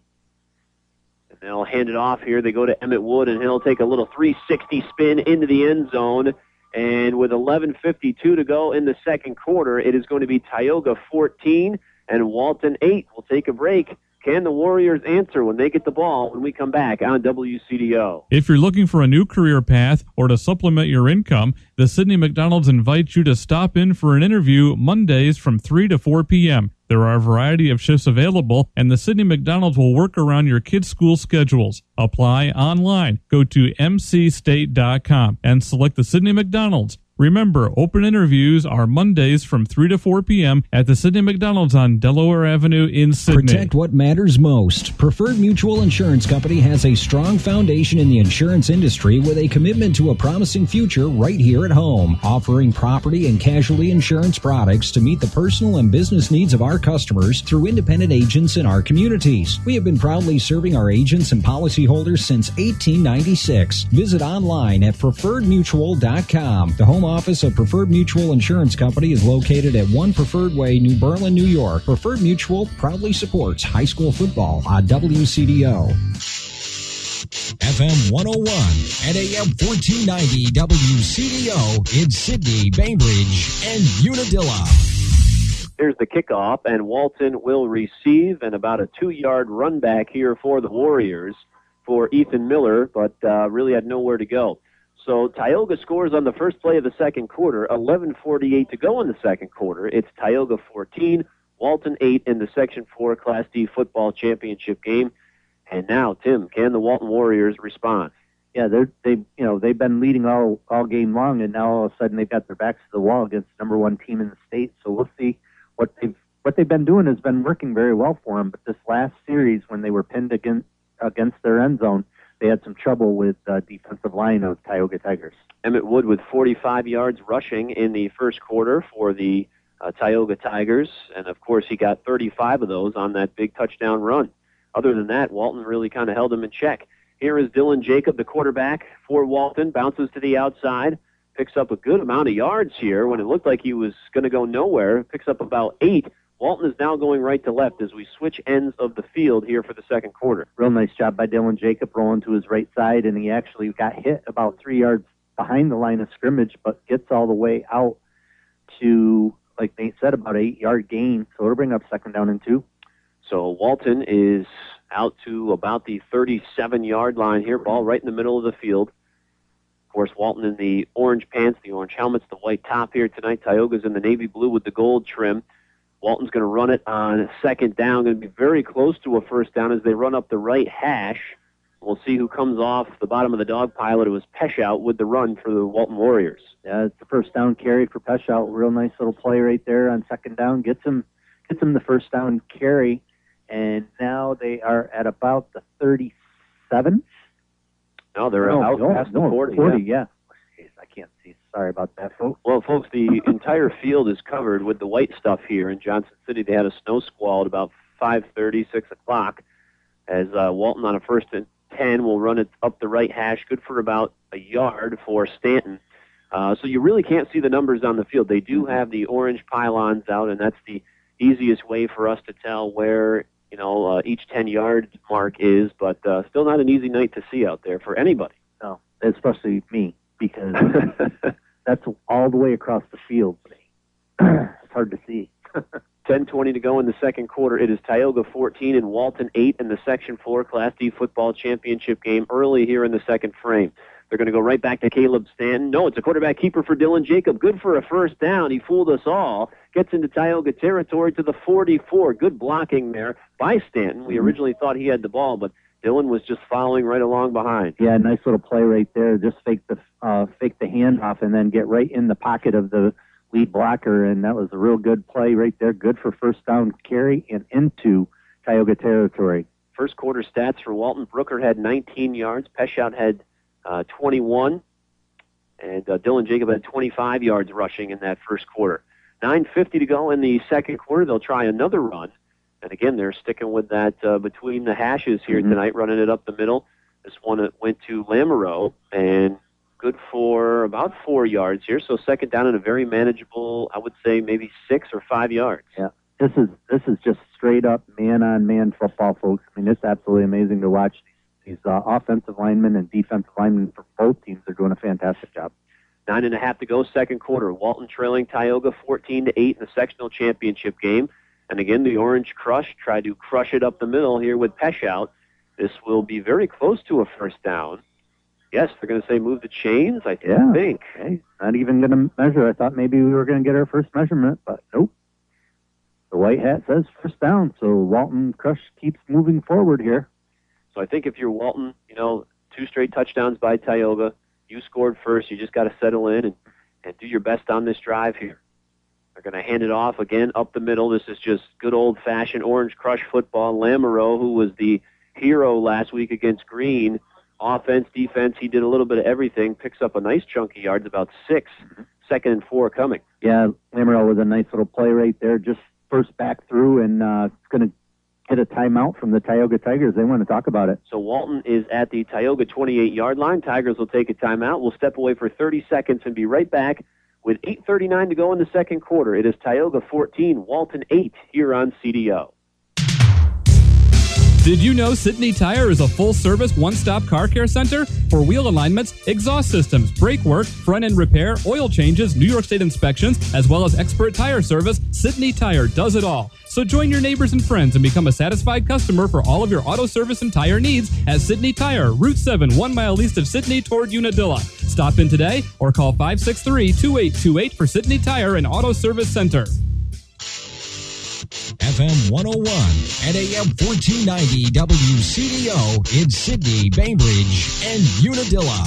And they'll hand it off here. They go to Emmett Wood, and he'll take a little three sixty spin into the end zone. And with eleven fifty-two to go in the second quarter, it is going to be Tioga fourteen and Walton eight. We'll take a break. Can the Warriors answer when they get the ball when we come back on W C D O? If you're looking for a new career path or to supplement your income, the Sydney McDonald's invites you to stop in for an interview Mondays from three to four p.m. There are a variety of shifts available, and the Sydney McDonald's will work around your kids' school schedules. Apply online. Go to m c state dot com and select the Sydney McDonald's. Remember, open interviews are Mondays from three to four p.m. at the Sydney McDonald's on Delaware Avenue in Sydney. Protect what matters most. Preferred Mutual Insurance Company has a strong foundation in the insurance industry with a commitment to a promising future right here at home, offering property and casualty insurance products to meet the personal and business needs of our customers through independent agents in our communities. We have been proudly serving our agents and policyholders since eighteen ninety-six. Visit online at preferred mutual dot com. The home office of Preferred Mutual Insurance Company is located at one Preferred Way, New Berlin, New York. Preferred Mutual proudly supports high school football on W C D O. F M one oh one and A M fourteen ninety W C D O in Sydney, Bainbridge, and Unadilla. Here's the kickoff, and Walton will receive, and about a two-yard run back here for the Warriors for Ethan Miller, but uh, really had nowhere to go. So Tioga scores on the first play of the second quarter, eleven forty-eight to go in the second quarter. It's Tioga fourteen, Walton eight in the Section four Class D football championship game. And now, Tim, can the Walton Warriors respond? Yeah, they're they you know they've been leading all all game long, and now all of a sudden they've got their backs to the wall against the number one team in the state. So we'll see what they've what they've been doing has been working very well for them. But this last series, when they were pinned against against their end zone, they had some trouble with the defensive line of Tioga Tigers. Emmett Wood with forty-five yards rushing in the first quarter for the uh, Tioga Tigers, and of course he got thirty-five of those on that big touchdown run. Other than that, Walton really kind of held him in check. Here is Dylan Jacob, the quarterback for Walton, bounces to the outside, picks up a good amount of yards here when it looked like he was going to go nowhere, picks up about eight. Walton is now going right to left as we switch ends of the field here for the second quarter. Real nice job by Dylan Jacob rolling to his right side, and he actually got hit about three yards behind the line of scrimmage, but gets all the way out to, like Nate said, about an eight-yard gain. So it'll bring up second down and two. So Walton is out to about the thirty-seven-yard line here, ball right in the middle of the field. Of course, Walton in the orange pants, the orange helmets, the white top here tonight. Tioga's in the navy blue with the gold trim. Walton's going to run it on second down. Going to be very close to a first down as they run up the right hash. We'll see who comes off the bottom of the dog pile. It was Peshout with the run for the Walton Warriors. Yeah, it's the first down carry for Peshout. Real nice little play right there on second down. Gets him, gets him the first down carry. And now they are at about the thirty-seven. No, they're no, out no, past no, the forty. forty, yeah. yeah. I can't see. Sorry about that, folks. Well, folks, the entire field is covered with the white stuff here in Johnson City. They had a snow squall at about five thirty, six o'clock, as uh, Walton on a first and ten will run it up the right hash, good for about a yard for Stanton. Uh, so you really can't see the numbers on the field. They do have the orange pylons out, and that's the easiest way for us to tell where you know, uh, each ten-yard mark is, but uh, still not an easy night to see out there for anybody. No, especially me, because that's all the way across the field. It's hard to see. ten twenty to go in the second quarter. It is Tioga fourteen and Walton eight in the Section four Class D football championship game early here in the second frame. They're going to go right back to Caleb Stanton. No, it's a quarterback keeper for Dylan Jacob. Good for a first down. He fooled us all. Gets into Tioga territory to the forty-four. Good blocking there by Stanton. We originally thought he had the ball, but Dylan was just following right along behind. Yeah, nice little play right there. Just fake the uh, fake the handoff and then get right in the pocket of the lead blocker, and that was a real good play right there. Good for first down carry and into Tioga territory. First quarter stats for Walton. Brooker had nineteen yards. Peshout had uh, twenty-one. And uh, Dylan Jacob had twenty-five yards rushing in that first quarter. nine fifty to go in the second quarter. They'll try another run. And again, they're sticking with that uh, between the hashes here mm-hmm. tonight, running it up the middle. This one went to Lamoureux, and good for about four yards here. So second down and a very manageable, I would say maybe six or five yards. Yeah, this is this is just straight up man-on-man football, folks. I mean, it's absolutely amazing to watch. These, these uh, offensive linemen and defensive linemen for both teams are doing a fantastic job. Nine and a half to go, second quarter. Walton trailing Tioga fourteen to eight in the sectional championship game. And again, the Orange Crush tried to crush it up the middle here with Peshout. This will be very close to a first down. Yes, they're going to say move the chains, I yeah. think. Okay. Not even going to measure. I thought maybe we were going to get our first measurement, but nope. The white hat says first down, so Walton Crush keeps moving forward here. So I think if you're Walton, you know, two straight touchdowns by Tioga, you scored first, you just got to settle in and, and do your best on this drive here. They're going to hand it off again up the middle. This is just good old-fashioned Orange Crush football. Lamoureux, who was the hero last week against Green, offense, defense, he did a little bit of everything, picks up a nice chunk of yards, about six, mm-hmm. second and four coming. Yeah, Lamoureux with a nice little play right there, just first back through, and uh, it's going to get a timeout from the Tioga Tigers. They want to talk about it. So Walton is at the Tioga twenty-eight-yard line. Tigers will take a timeout. We'll step away for thirty seconds and be right back with eight thirty-nine to go in the second quarter. It is Tioga fourteen, Walton eight here on C D O. Did you know Sidney Tire is a full-service, one-stop car care center for wheel alignments, exhaust systems, brake work, front-end repair, oil changes, New York State inspections, as well as expert tire service? Sidney Tire does it all. So join your neighbors and friends and become a satisfied customer for all of your auto service and tire needs at Sidney Tire, Route seven, one mile east of Sidney toward Unadilla. Stop in today or call five six three, two eight two eight for Sidney Tire and Auto Service Center. F M one oh one and A M fourteen ninety W C D O in Sidney, Bainbridge, and Unadilla.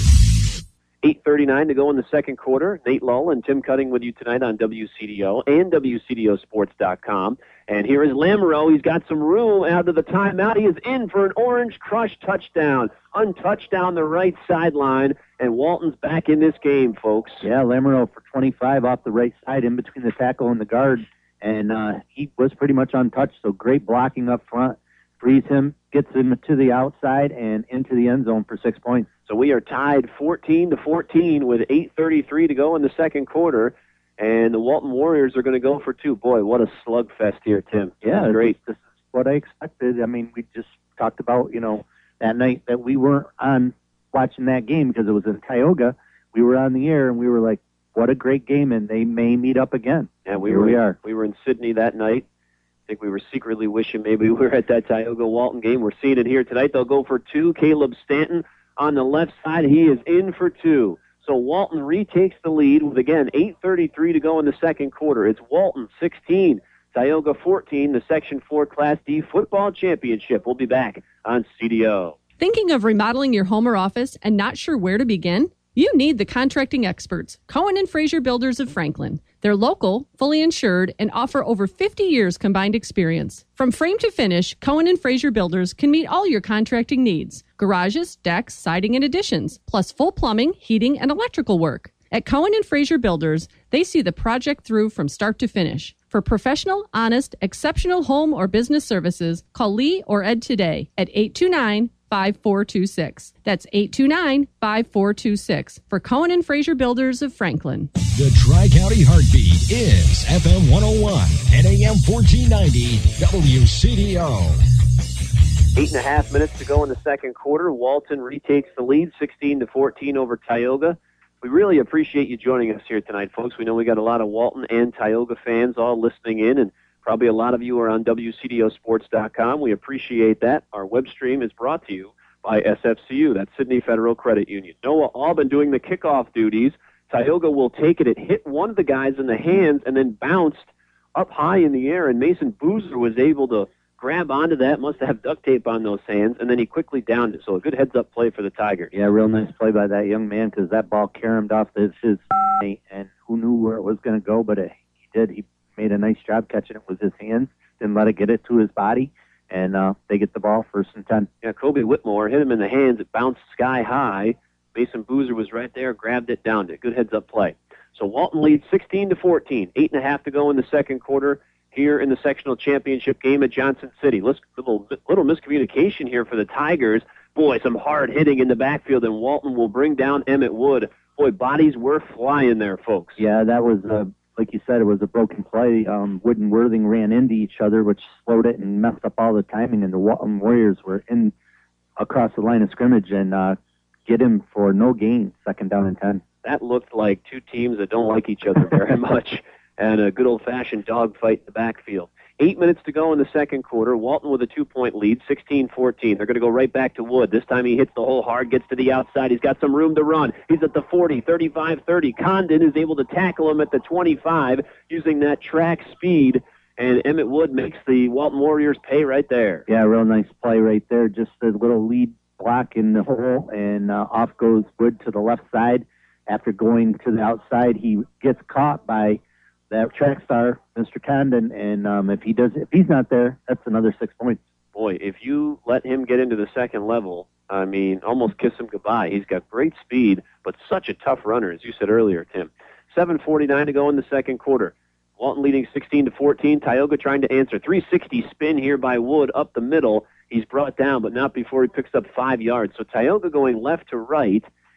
eight thirty-nine to go in the second quarter. Nate Lull and Tim Cutting with you tonight on W C D O and W C D O sports dot com. And here is Lamoureux. He's got some room out of the timeout. He is in for an Orange Crush touchdown. Untouched down the right sideline, and Walton's back in this game, folks. Yeah, Lamoureux for twenty-five off the right side in between the tackle and the guard. And uh, he was pretty much untouched, so great blocking up front. Frees him, gets him to the outside and into the end zone for six points. So we are tied fourteen to fourteen with eight thirty-three to go in the second quarter. And the Walton Warriors are going to go for two. Boy, what a slugfest here, Tim. Yeah, That's great. This is what I expected. I mean, we just talked about, you know, that night that we weren't on watching that game because it was in Tioga. We were on the air, and we were like, what a great game, and they may meet up again. Yeah, we Here were, we are. We were in Sydney that night. I think we were secretly wishing maybe we were at that Tioga-Walton game. We're seeing it here tonight. They'll go for two. Caleb Stanton on the left side. He is in for two. So Walton retakes the lead with, again, eight thirty-three to go in the second quarter. It's Walton sixteen, Tioga fourteen, the Section four Class D Football Championship. We'll be back on C D O. Thinking of remodeling your home or office and not sure where to begin? You need the contracting experts, Cohen and Fraser Builders of Franklin. They're local, fully insured, and offer over fifty years combined experience. From frame to finish, Cohen and Fraser Builders can meet all your contracting needs. Garages, decks, siding, and additions, plus full plumbing, heating, and electrical work. At Cohen and Fraser Builders, they see the project through from start to finish. For professional, honest, exceptional home or business services, call Lee or Ed today at eight two nine, five four two six. That's eight two nine, five four two six for Cohen and Fraser Builders of Franklin. The Tri-County Heartbeat is F M one oh one and A M fourteen ninety W C D O. Eight and a half minutes to go in the second quarter. Walton retakes the lead, sixteen to fourteen over Tioga. We really appreciate you joining us here tonight, folks. We know we got a lot of Walton and Tioga fans all listening in, and probably a lot of you are on W C D O sports dot com. We appreciate that. Our web stream is brought to you by S F C U, that's Sydney Federal Credit Union. Noah Alban doing the kickoff duties. Tioga will take it. It hit one of the guys in the hands and then bounced up high in the air, and Mason Boozer was able to grab onto that, must have duct tape on those hands, and then he quickly downed it. So a good heads-up play for the Tigers. Yeah, real nice play by that young man because that ball caromed off his, his and who knew where it was going to go, but it, he did. He made a nice job catching it with his hands, didn't let it get it to his body, and uh, they get the ball first and ten. Yeah, Kobe Whitmore hit him in the hands. It bounced sky high. Mason Boozer was right there, grabbed it, downed it. Good heads-up play. So Walton leads sixteen to fourteen. Eight and a half to go in the second quarter here in the sectional championship game at Johnson City. Little, little, little miscommunication here for the Tigers. Boy, some hard hitting in the backfield, and Walton will bring down Emmett Wood. Boy, bodies were flying there, folks. Yeah, that was, uh, like you said, it was a broken play. Um, Wood and Worthing ran into each other, which slowed it and messed up all the timing, and the Walton Warriors were in across the line of scrimmage and uh, get him for no gain, second down and ten. That looked like two teams that don't like each other very much, and a good old-fashioned dogfight in the backfield. Eight minutes to go in the second quarter. Walton with a two-point lead, sixteen fourteen. They're going to go right back to Wood. This time he hits the hole hard, gets to the outside. He's got some room to run. He's at the forty, thirty-five, thirty. Condon is able to tackle him at the twenty-five using that track speed, and Emmett Wood makes the Walton Warriors pay right there. Yeah, real nice play right there. Just a little lead block in the hole, and uh, off goes Wood to the left side. After going to the outside, he gets caught by that track star, Mister Condon, and um, if he does, if he's not there, that's another six points. Boy, if you let him get into the second level, I mean, almost kiss him goodbye. He's got great speed, but such a tough runner, as you said earlier, Tim. seven forty-nine to go in the second quarter. Walton leading sixteen to fourteen. Tioga trying to answer. three sixty spin here by Wood up the middle. He's brought down, but not before he picks up five yards. So Tioga going left to right.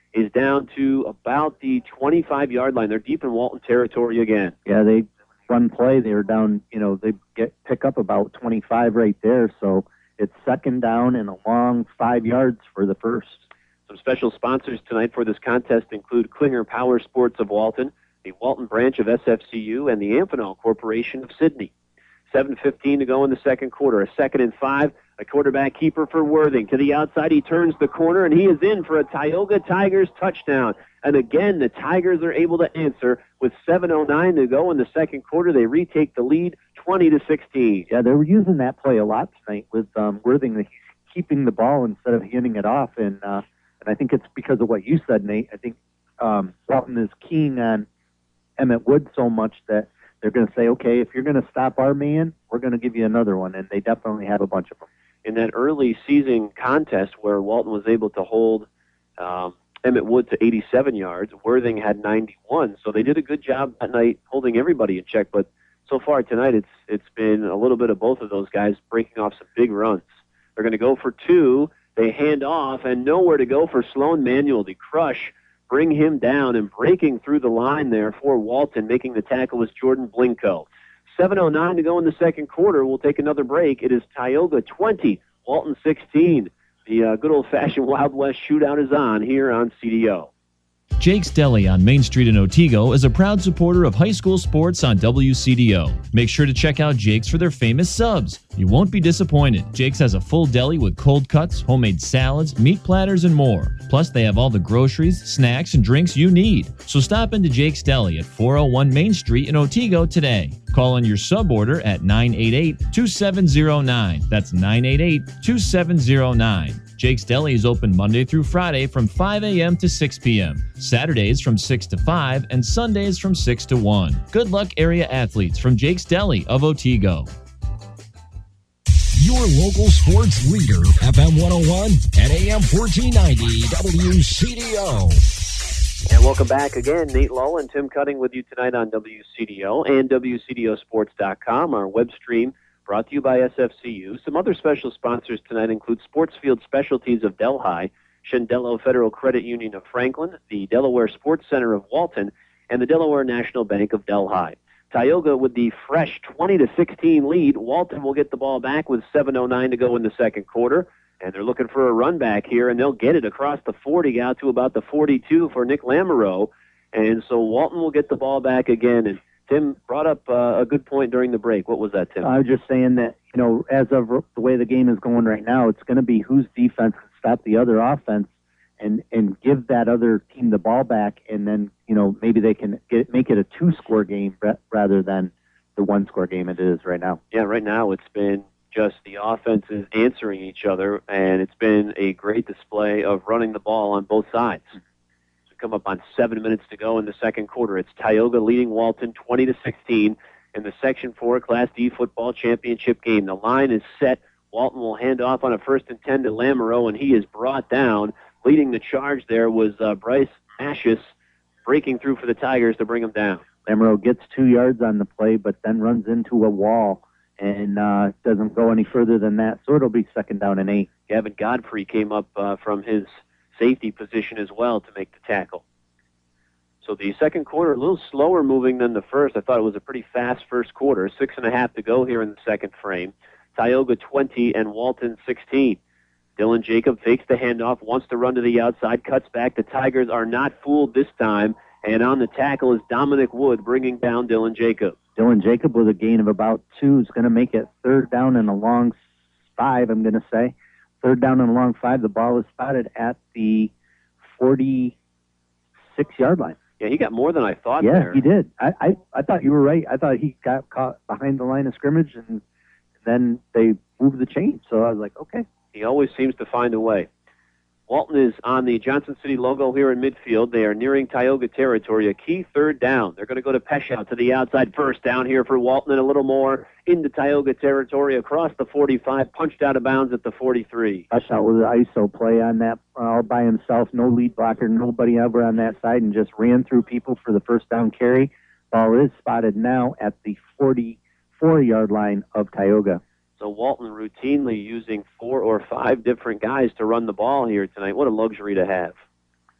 is down to about the twenty-five-yard line. They're deep in Walton territory again. Yeah, they one play, they were down, you know, they get pick up about twenty-five right there, so it's second down and a long five yards for the first. Some special sponsors tonight for this contest include Klinger Power Sports of Walton, the Walton branch of S F C U, and the Amphenol Corporation of Sydney. seven fifteen to go in the second quarter. A second and five. A quarterback keeper for Worthing. To the outside, he turns the corner, and he is in for a Tioga Tigers touchdown. And again, the Tigers are able to answer with seven oh nine to go in the second quarter. They retake the lead twenty to sixteen. Yeah, they were using that play a lot tonight with um, Worthing keeping the ball instead of handing it off. And, uh, and I think it's because of what you said, Nate. I think um, Walton is keying on Emmett Wood so much that they're going to say, okay, if you're going to stop our man, we're going to give you another one. And they definitely have a bunch of them. In that early season contest where Walton was able to hold um, Emmett Wood to eighty-seven yards, Worthing had ninety-one. So they did a good job that night holding everybody in check. But so far tonight, it's it's been a little bit of both of those guys breaking off some big runs. They're going to go for two. They hand off, and nowhere to go for Sloan Manuel. The crush, bring him down, and breaking through the line there for Walton, making the tackle was Jordan Blinko. seven oh nine to go in the second quarter. We'll take another break. It is Tioga twenty, Walton sixteen. The uh, good old-fashioned Wild West shootout is on here on C D O. Jake's Deli on Main Street in Otsego is a proud supporter of high school sports on W C D O. Make sure to check out Jake's for their famous subs. You won't be disappointed. Jake's has a full deli with cold cuts, homemade salads, meat platters, and more. Plus, they have all the groceries, snacks, and drinks you need. So stop into Jake's Deli at four oh one Main Street in Otsego today. Call in your sub order at nine eight eight, two seven zero nine. That's nine eight eight, two seven zero nine. Jake's Deli is open Monday through Friday from five a.m. to six p.m., Saturdays from six to five, and Sundays from six to one. Good luck, area athletes from Jake's Deli of Otsego. Your local sports leader, F M one oh one and A M fourteen ninety W C D O. And welcome back again. Nate Lull and Tim Cutting with you tonight on W C D O and W C D O sports dot com, our web stream brought to you by S F C U. Some other special sponsors tonight include Sportsfield Specialties of Delhi, Shendello Federal Credit Union of Franklin, the Delaware Sports Center of Walton, and the Delaware National Bank of Delhi. Tioga with the fresh twenty to sixteen lead. Walton will get the ball back with seven oh nine to go in the second quarter. And they're looking for a run back here, and they'll get it across the forty out to about the forty-two for Nick Lamoureux. And so Walton will get the ball back again. And Tim brought up uh, a good point during the break. What was that, Tim? I was just saying that, you know, as of the way the game is going right now, it's going to be whose defense can stop the other offense and, and give that other team the ball back, and then, you know, maybe they can get make it a two-score game rather than the one-score game it is right now. Yeah, right now it's been just the offenses answering each other, and it's been a great display of running the ball on both sides. So come up on seven minutes to go in the second quarter. It's Tioga leading Walton twenty to sixteen in the Section four Class D football championship game. The line is set. Walton will hand off on a first and ten to Lamoureux, and he is brought down. Leading the charge there was uh, Bryce Ashes, breaking through for the Tigers to bring him down. Lamoureux gets two yards on the play, but then runs into a wall and uh, doesn't go any further than that, so it'll be second down and eight. Gavin Godfrey came up uh, from his safety position as well to make the tackle. So the second quarter, a little slower moving than the first. I thought it was a pretty fast first quarter. Six and a half to go here in the second frame. Tioga twenty and Walton sixteen. Dylan Jacob fakes the handoff, wants to run to the outside, cuts back. The Tigers are not fooled this time, and on the tackle is Dominic Wood bringing down Dylan Jacob. Dylan Jacob with a gain of about two is going to make it third down and a long five, I'm going to say. Third down and a long five. The ball is spotted at the forty-six-yard line. Yeah, he got more than I thought yeah, there. Yeah, he did. I, I, I thought you were right. I thought he got caught behind the line of scrimmage, and then they moved the chain. So I was like, okay. He always seems to find a way. Walton is on the Johnson City logo here in midfield. They are nearing Tioga territory, a key third down. They're going to go to Peshout to the outside, first down here for Walton, and a little more into Tioga territory across the forty-five, punched out of bounds at the forty-three. Peshout with an I S O play on that all by himself, no lead blocker, nobody ever on that side, and just ran through people for the first down carry. Ball is spotted now at the forty-four-yard line of Tioga. So Walton routinely using four or five different guys to run the ball here tonight. What a luxury to have.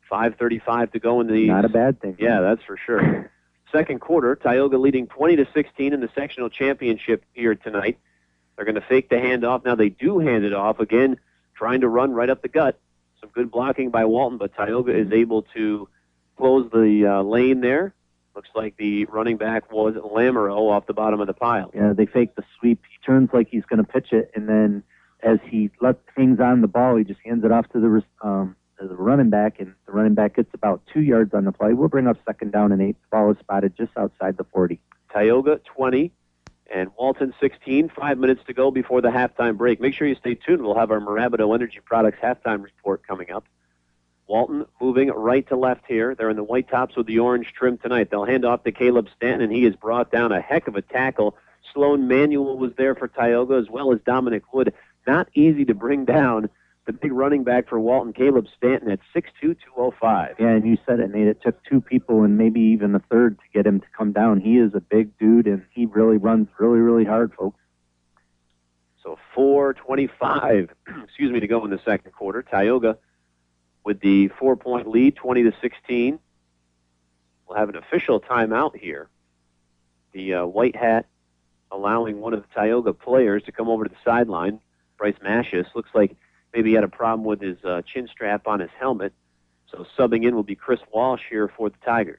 five thirty-five to go in the... Not a bad thing. Yeah, that's for sure. Second quarter, Tioga leading twenty to sixteen in the sectional championship here tonight. They're going to fake the handoff. Now they do hand it off. Again, trying to run right up the gut. Some good blocking by Walton, but Tioga is able to close the uh, lane there. Looks like the running back was Lamoureux off the bottom of the pile. Yeah, they fake the sweep. He turns like he's going to pitch it, and then as he let, hangs on the ball, he just hands it off to the um, to the running back, and the running back gets about two yards on the play. We'll bring up second down and eight. The ball is spotted just outside the forty. Tioga twenty and Walton sixteen. Five minutes to go before the halftime break. Make sure you stay tuned. We'll have our Marabito Energy Products halftime report coming up. Walton moving right to left here. They're in the white tops with the orange trim tonight. They'll hand off to Caleb Stanton, and he has brought down a heck of a tackle. Sloan Manuel was there for Tioga, as well as Dominic Wood. Not easy to bring down the big running back for Walton, Caleb Stanton, at six two, two oh five. Yeah, and you said it, Nate. It took two people and maybe even a third to get him to come down. He is a big dude, and he really runs really, really hard, folks. So four twenty-five, excuse me, to go in the second quarter. Tioga with the four-point lead, twenty to sixteen. We'll have an official timeout here. The uh, white hat allowing one of the Tioga players to come over to the sideline. Bryce Mashis looks like maybe he had a problem with his uh, chin strap on his helmet. So subbing in will be Chris Walsh here for the Tigers.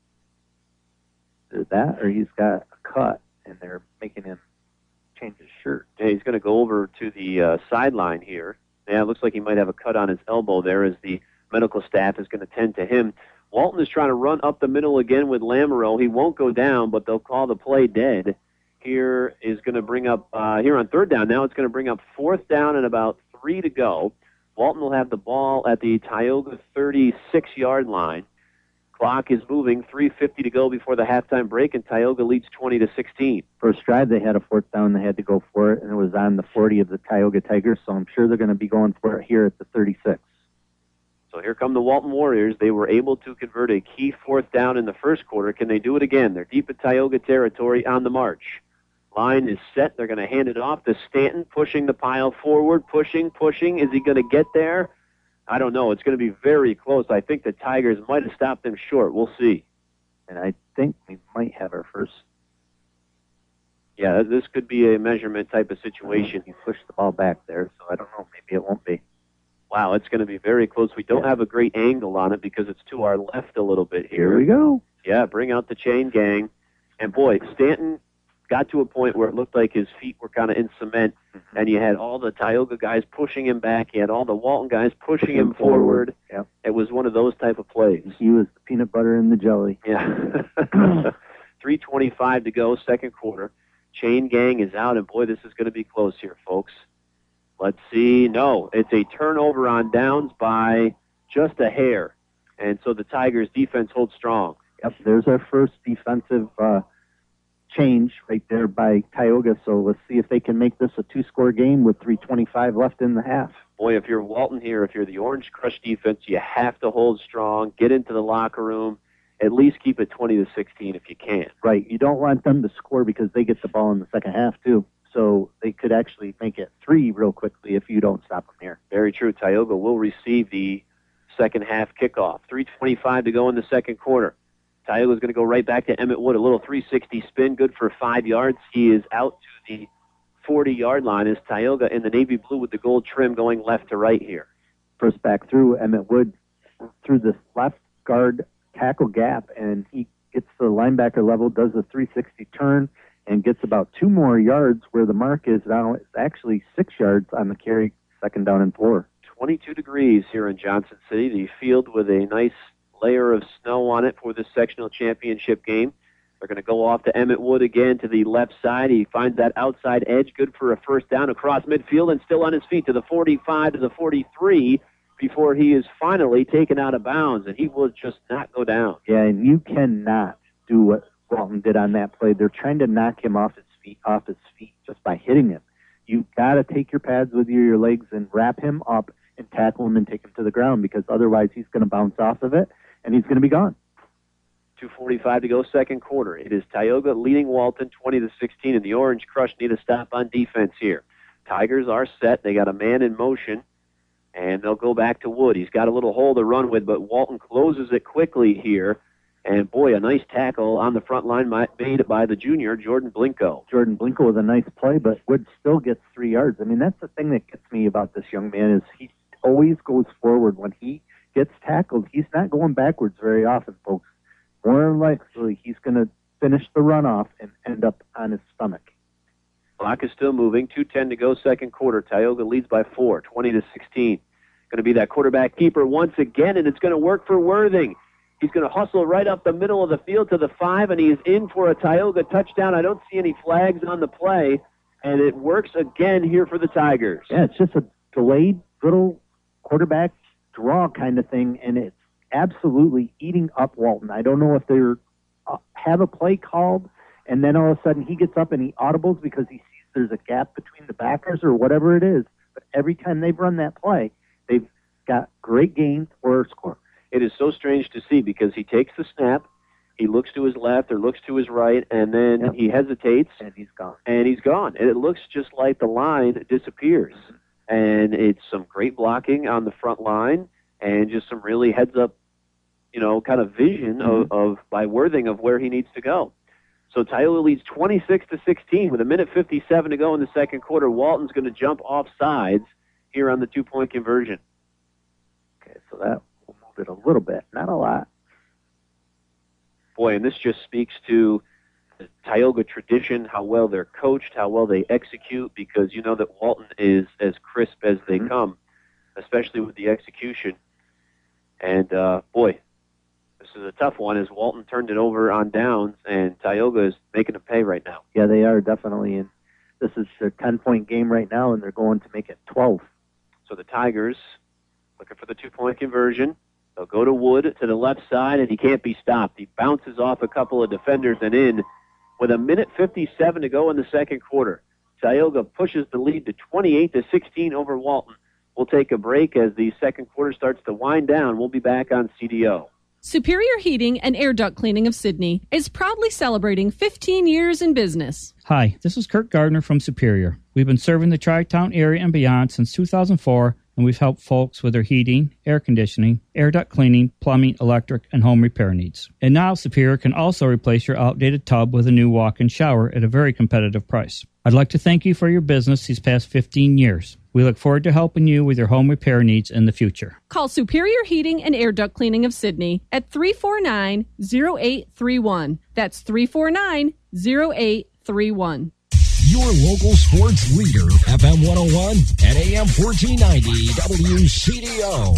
Is that, or he's got a cut, and they're making him change his shirt. Yeah, he's going to go over to the uh, sideline here. Yeah, it looks like he might have a cut on his elbow there as the medical staff is going to tend to him. Walton is trying to run up the middle again with Lamoureux. He won't go down, but they'll call the play dead. Here is going to bring up, uh, here on third down now, it's going to bring up fourth down and about three to go. Walton will have the ball at the Tioga thirty-six-yard line. Clock is moving, three fifty to go before the halftime break, and Tioga leads twenty to sixteen. First drive, they had a fourth down. They had to go for it, and it was on the forty of the Tioga Tigers, so I'm sure they're going to be going for it here at the thirty-six. So here come the Walton Warriors. They were able to convert a key fourth down in the first quarter. Can they do it again? They're deep in Tioga territory on the march. Line is set. They're going to hand it off to Stanton, pushing the pile forward, pushing, pushing. Is he going to get there? I don't know. It's going to be very close. I think the Tigers might have stopped them short. We'll see. And I think we might have our first. Yeah, this could be a measurement type of situation. He pushed the ball back there, so I don't know. Maybe it won't be. Wow, it's going to be very close. We don't yeah. have a great angle on it because it's to our left a little bit here. Here we go. Yeah, bring out the chain gang. And, boy, Stanton got to a point where it looked like his feet were kind of in cement, mm-hmm. and you had all the Tioga guys pushing him back. You had all the Walton guys pushing him, him forward. forward. Yep. It was one of those type of plays. He was the peanut butter and the jelly. Yeah. three twenty-five to go, second quarter. Chain gang is out, and, boy, this is going to be close here, folks. Let's see. No, it's a turnover on downs by just a hair, and so the Tigers' defense holds strong. Yep, there's our first defensive uh change right there by Tioga, so let's see if they can make this a two-score game with three twenty-five left in the half. Boy, if you're Walton here, if you're the Orange Crush defense, you have to hold strong, get into the locker room, at least keep it twenty to sixteen if you can. Right, you don't want them to score because they get the ball in the second half, too, so they could actually make it three real quickly if you don't stop them here. Very true. Tioga will receive the second half kickoff. three twenty-five to go in the second quarter. Tioga's going to go right back to Emmett Wood. A little three sixty spin, good for five yards. He is out to the forty-yard line as Tioga in the navy blue with the gold trim going left to right here. First back through, Emmett Wood through the left guard tackle gap, and he gets to the linebacker level, does a three sixty turn, and gets about two more yards where the mark is now. It's actually six yards on the carry, second down and four. twenty-two degrees here in Johnson City. The field with a nice layer of snow on it for this sectional championship game. They're going to go off to Emmett Wood again to the left side. He finds that outside edge, good for a first down across midfield, and still on his feet to the forty-five, to the forty-three, before he is finally taken out of bounds, and he will just not go down. Yeah, and you cannot do what Walton did on that play. They're trying to knock him off his feet, off his feet just by hitting him. You've got to take your pads with you, your legs, and wrap him up and tackle him and take him to the ground, because otherwise he's going to bounce off of it, and he's going to be gone. two forty-five to go, second quarter. It is Tioga leading Walton twenty to sixteen, and the Orange Crush need a stop on defense here. Tigers are set. They got a man in motion, And they'll go back to Wood. He's got a little hole to run with, but Walton closes it quickly here. And, boy, a nice tackle on the front line made by the junior, Jordan Blinko. Jordan Blinko with a nice play, but Wood still gets three yards. I mean, that's the thing that gets me about this young man is he always goes forward. When he gets tackled, he's not going backwards very often, folks. More than likely, he's going to finish the runoff and end up on his stomach. Clock is still moving. two ten to go, second quarter. Tioga leads by four, twenty to sixteen. Going to be that quarterback keeper once again, and it's going to work for Worthing. He's going to hustle right up the middle of the field to the five, and he is in for a Tioga touchdown. I don't see any flags on the play, and it works again here for the Tigers. Yeah, it's just a delayed little quarterback draw kind of thing, and it's absolutely eating up Walton. I don't know if they uh, have a play called, and then all of a sudden he gets up and he audibles because he sees there's a gap between the backers or whatever it is. But every time they've run that play, they've got great gains or a score. It is so strange to see because he takes the snap, he looks to his left or looks to his right, and then Yep. he hesitates. And he's gone. And he's gone. And it looks just like the line disappears. And it's some great blocking on the front line and just some really heads-up, you know, kind of vision Mm-hmm. of, of by Worthing of where he needs to go. So Tioga leads twenty-six to sixteen with a minute fifty-seven to go in the second quarter. Walton's going to jump off sides here on the two-point conversion. Okay, so that will move it a little bit, not a lot. Boy, and this just speaks to the Tioga tradition, how well they're coached, how well they execute, because you know that Walton is as crisp as they Mm-hmm. come, especially with the execution. And, uh, boy, this is a tough one as Walton turned it over on downs, and Tioga is making them pay right now. Yeah, they are definitely. And this is a ten-point game right now, and they're going to make it twelve. So the Tigers looking for the two-point conversion. They'll go to Wood to the left side, and he can't be stopped. He bounces off a couple of defenders and in with a minute fifty-seven to go in the second quarter. Tioga pushes the lead to twenty-eight to sixteen over Walton. We'll take a break as the second quarter starts to wind down. We'll be back on C D O. Superior Heating and Air Duct Cleaning of Sydney is proudly celebrating fifteen years in business. Hi, this is Kurt Gardner from Superior. We've been serving the Tri-Town area and beyond since two thousand four, and we've helped folks with their heating, air conditioning, air duct cleaning, plumbing, electric, and home repair needs. And now Superior can also replace your outdated tub with a new walk-in shower at a very competitive price. I'd like to thank you for your business these past fifteen years. We look forward to helping you with your home repair needs in the future. Call Superior Heating and Air Duct Cleaning of Sydney at three four nine, zero eight three one. That's three four nine, zero eight three one. Your local sports leader, F M one oh one and A M fourteen ninety W C D O.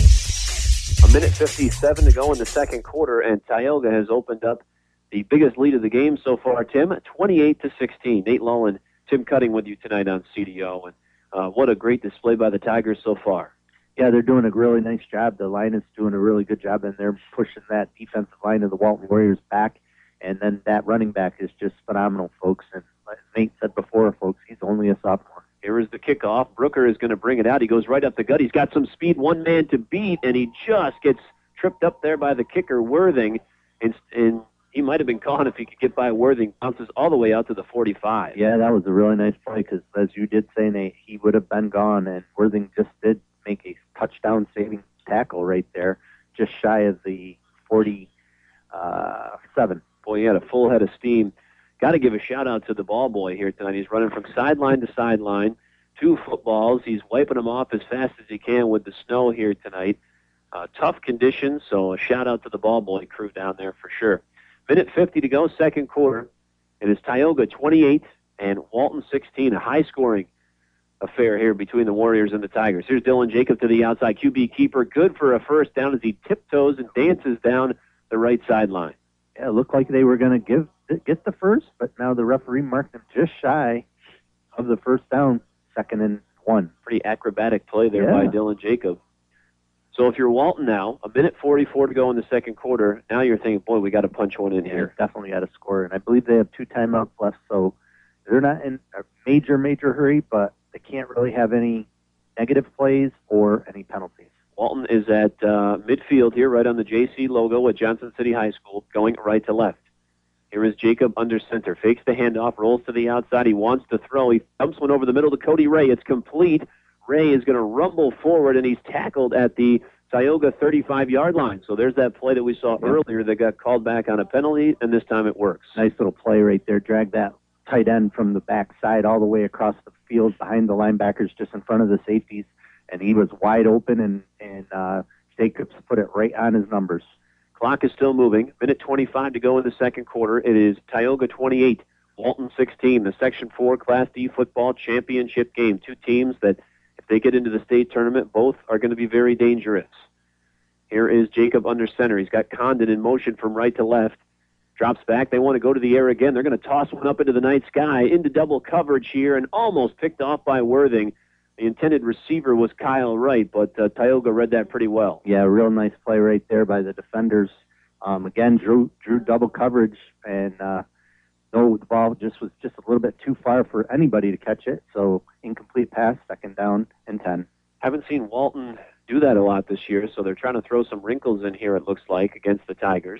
A minute fifty-seven to go in the second quarter, and Tioga has opened up the biggest lead of the game so far, Tim, twenty-eight to sixteen. Nate Lowell, Tim Cutting with you tonight on C D O, and uh, what a great display by the Tigers so far. Yeah, they're doing a really nice job. The line is doing a really good job, and they're pushing that defensive line of the Walton Warriors back, and then that running back is just phenomenal, folks. And like Nate said before, folks, he's only a sophomore. Here is the kickoff. Brooker is going to bring it out. He goes right up the gut. He's got some speed, one man to beat, and he just gets tripped up there by the kicker, Worthing, and, and he might have been caught if he could get by Worthing. Bounces all the way out to the forty-five. Yeah, that was a really nice play because, as you did say, Nate, he would have been gone, and Worthing just did make a touchdown-saving tackle right there, just shy of the forty-seven. Boy, he had a full head of steam. Got to give a shout-out to the ball boy here tonight. He's running from sideline to sideline, two footballs. He's wiping them off as fast as he can with the snow here tonight. Uh, tough conditions, so a shout-out to the ball boy crew down there for sure. Minute fifty to go, second quarter. It is Tioga twenty-eight and Walton sixteen, a high-scoring affair here between the Warriors and the Tigers. Here's Dylan Jacob to the outside. Q B keeper, good for a first down as he tiptoes and dances down the right sideline. Yeah, it looked like they were going to give get the first, but now the referee marked them just shy of the first down, second and one. Pretty acrobatic play there Yeah. by Dylan Jacob. So if you're Walton now, a minute forty-four to go in the second quarter, now you're thinking, boy, we got to punch one in Yeah, here. definitely got to score, and I believe they have two timeouts left, so they're not in a major, major hurry, but they can't really have any negative plays or any penalties. Walton is at uh, midfield here, right on the J C logo at Johnson City High School, going right to left. Here is Jacob under center. Fakes the handoff, rolls to the outside. He wants to throw. He dumps one over the middle to CodyRay. It's complete Ray is going to rumble forward, and he's tackled at the Tioga thirty-five-yard line. So there's that play that we saw earlier that got called back on a penalty, and this time it works. Nice little play right there. Drag that tight end from the backside all the way across the field behind the linebackers just in front of the safeties, and he was wide open, and, and uh, Jacobs put it right on his numbers. Clock is still moving. Minute twenty-five to go in the second quarter. It is Tioga twenty-eight, Walton sixteen, the Section four Class D football championship game. Two teams that, if they get into the state tournament, both are going to be very dangerous. Here is Jacob under center. He's got Condon in motion from right to left. Drops back. They want to go to the air again. They're going to toss one up into the night sky, into double coverage here, and almost picked off by Worthing. The intended receiver was Kyle Wright, but uh, Tioga read that pretty well. Yeah, real nice play right there by the defenders. Um, again, drew drew double coverage, and uh, no, the ball just was just a little bit too far for anybody to catch it. So incomplete pass, second down and ten. Haven't seen Walton do that a lot this year, so they're trying to throw some wrinkles in here, it looks like, against the Tigers.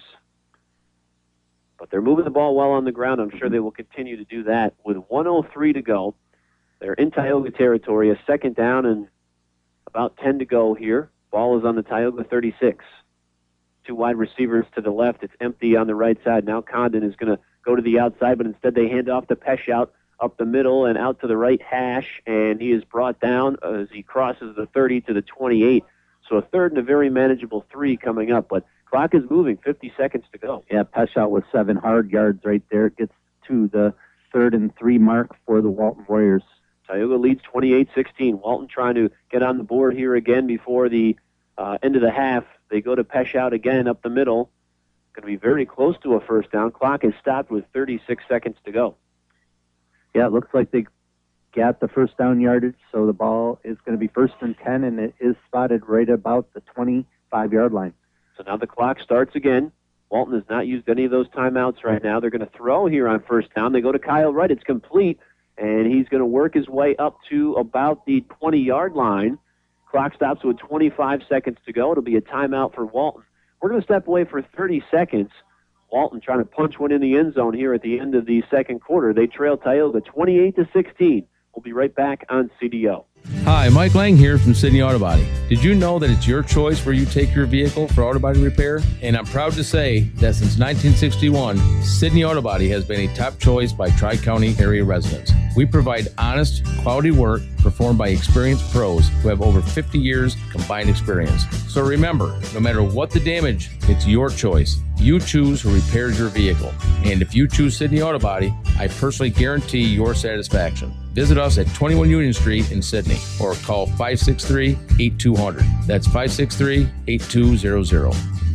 But they're moving the ball well on the ground. I'm sure they will continue to do that. With one oh three to go, they're in Tioga territory, a second down and about ten to go here. Ball is on the Tioga thirty-six. Two wide receivers to the left. It's empty on the right side. Now Condon is going to go to the outside, but instead they hand off to Peshout up the middle and out to the right hash, and he is brought down as he crosses the thirty to the twenty-eight. So a third and a very manageable three coming up, but clock is moving, fifty seconds to go. Yeah, Peshout with seven hard yards right there. Gets to the third and three mark for the Walton Warriors. Tioga leads twenty-eight sixteen. Walton trying to get on the board here again before the uh, end of the half. They go to Peshout again up the middle. Going to be very close to a first down. Clock is stopped with thirty-six seconds to go. Yeah, it looks like they got the first down yardage, so the ball is going to be first and ten, and it is spotted right about the twenty-five-yard line. So now the clock starts again. Walton has not used any of those timeouts right now. They're going to throw here on first down. They go to Kyle Wright. It's complete, and he's going to work his way up to about the twenty-yard line. Clock stops with twenty-five seconds to go. It'll be a timeout for Walton. We're going to step away for thirty seconds. Walton trying to punch one in the end zone here at the end of the second quarter. They trail Tioga twenty-eight to sixteen. We'll be right back on C D O. Hi, Mike Lang here from Sydney Auto Body. Did you know that it's your choice where you take your vehicle for auto body repair? And I'm proud to say that since nineteen sixty-one, Sydney Auto Body has been a top choice by Tri-County area residents. We provide honest, quality work performed by experienced pros who have over fifty years combined experience. So remember, no matter what the damage, it's your choice. You choose who repairs your vehicle. And if you choose Sydney Auto Body, I personally guarantee your satisfaction. Visit us at twenty-one Union Street in Sydney or call five six three, eight two zero zero. That's five six three, eight two zero zero.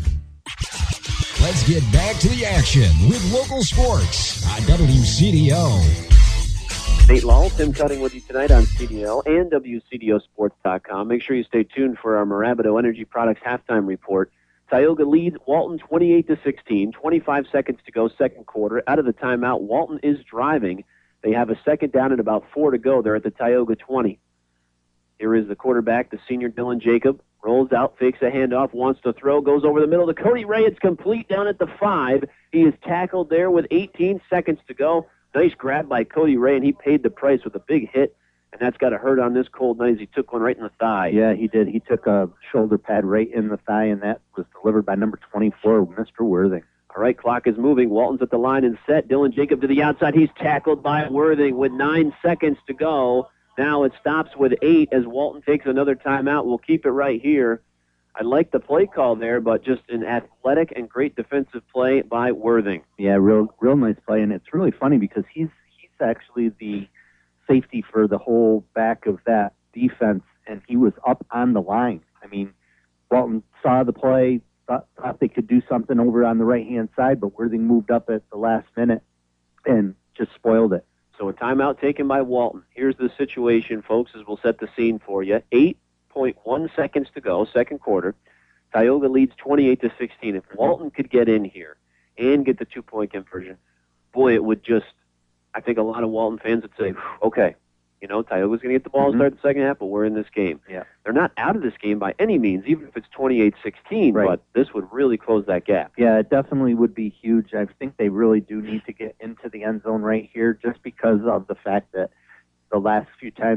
Let's get back to the action with local sports on W C D O. Nate Law, Tim Cutting with you tonight on C D O and W C D O sports dot com. Make sure you stay tuned for our Marabito Energy Products halftime report. Tioga leads Walton twenty-eight to sixteen, twenty-five seconds to go, second quarter. Out of the timeout, Walton is driving. They have a second down and about four to go. They're at the Tioga twenty. Here is the quarterback, the senior Dylan Jacob. Rolls out, fakes a handoff, wants to throw, goes over the middle to Cody Ray. It's complete down at the five. He is tackled there with eighteen seconds to go. Nice grab by Cody Ray, and he paid the price with a big hit. And that's got to hurt on this cold night as he took one right in the thigh. Yeah, he did. He took a shoulder pad right in the thigh, and that was delivered by number twenty-four, Mister Worthing. All right, clock is moving. Walton's at the line and set. Dylan Jacob to the outside. He's tackled by Worthing with nine seconds to go. Now it stops with eight as Walton takes another timeout. We'll keep it right here. I like the play call there, but just an athletic and great defensive play by Worthing. Yeah, real real nice play, and it's really funny because he's he's actually the safety for the whole back of that defense, and he was up on the line. I mean, Walton saw the play, thought, thought they could do something over on the right-hand side, but Worthing moved up at the last minute and just spoiled it. So a timeout taken by Walton. Here's the situation, folks, as we'll set the scene for you. Eight point one seconds to go, second quarter. Tioga leads twenty-eight to sixteen. If Walton could get in here and get the two-point conversion, boy, it would just, I think a lot of Walton fans would say, okay, you know, Tioga's going to get the ball and Mm-hmm. start the second half, but we're in this game. Yeah. They're not out of this game by any means, even if it's twenty-eight sixteen, Right. but this would really close that gap. Yeah, it definitely would be huge. I think they really do need to get into the end zone right here just because of the fact that the last few times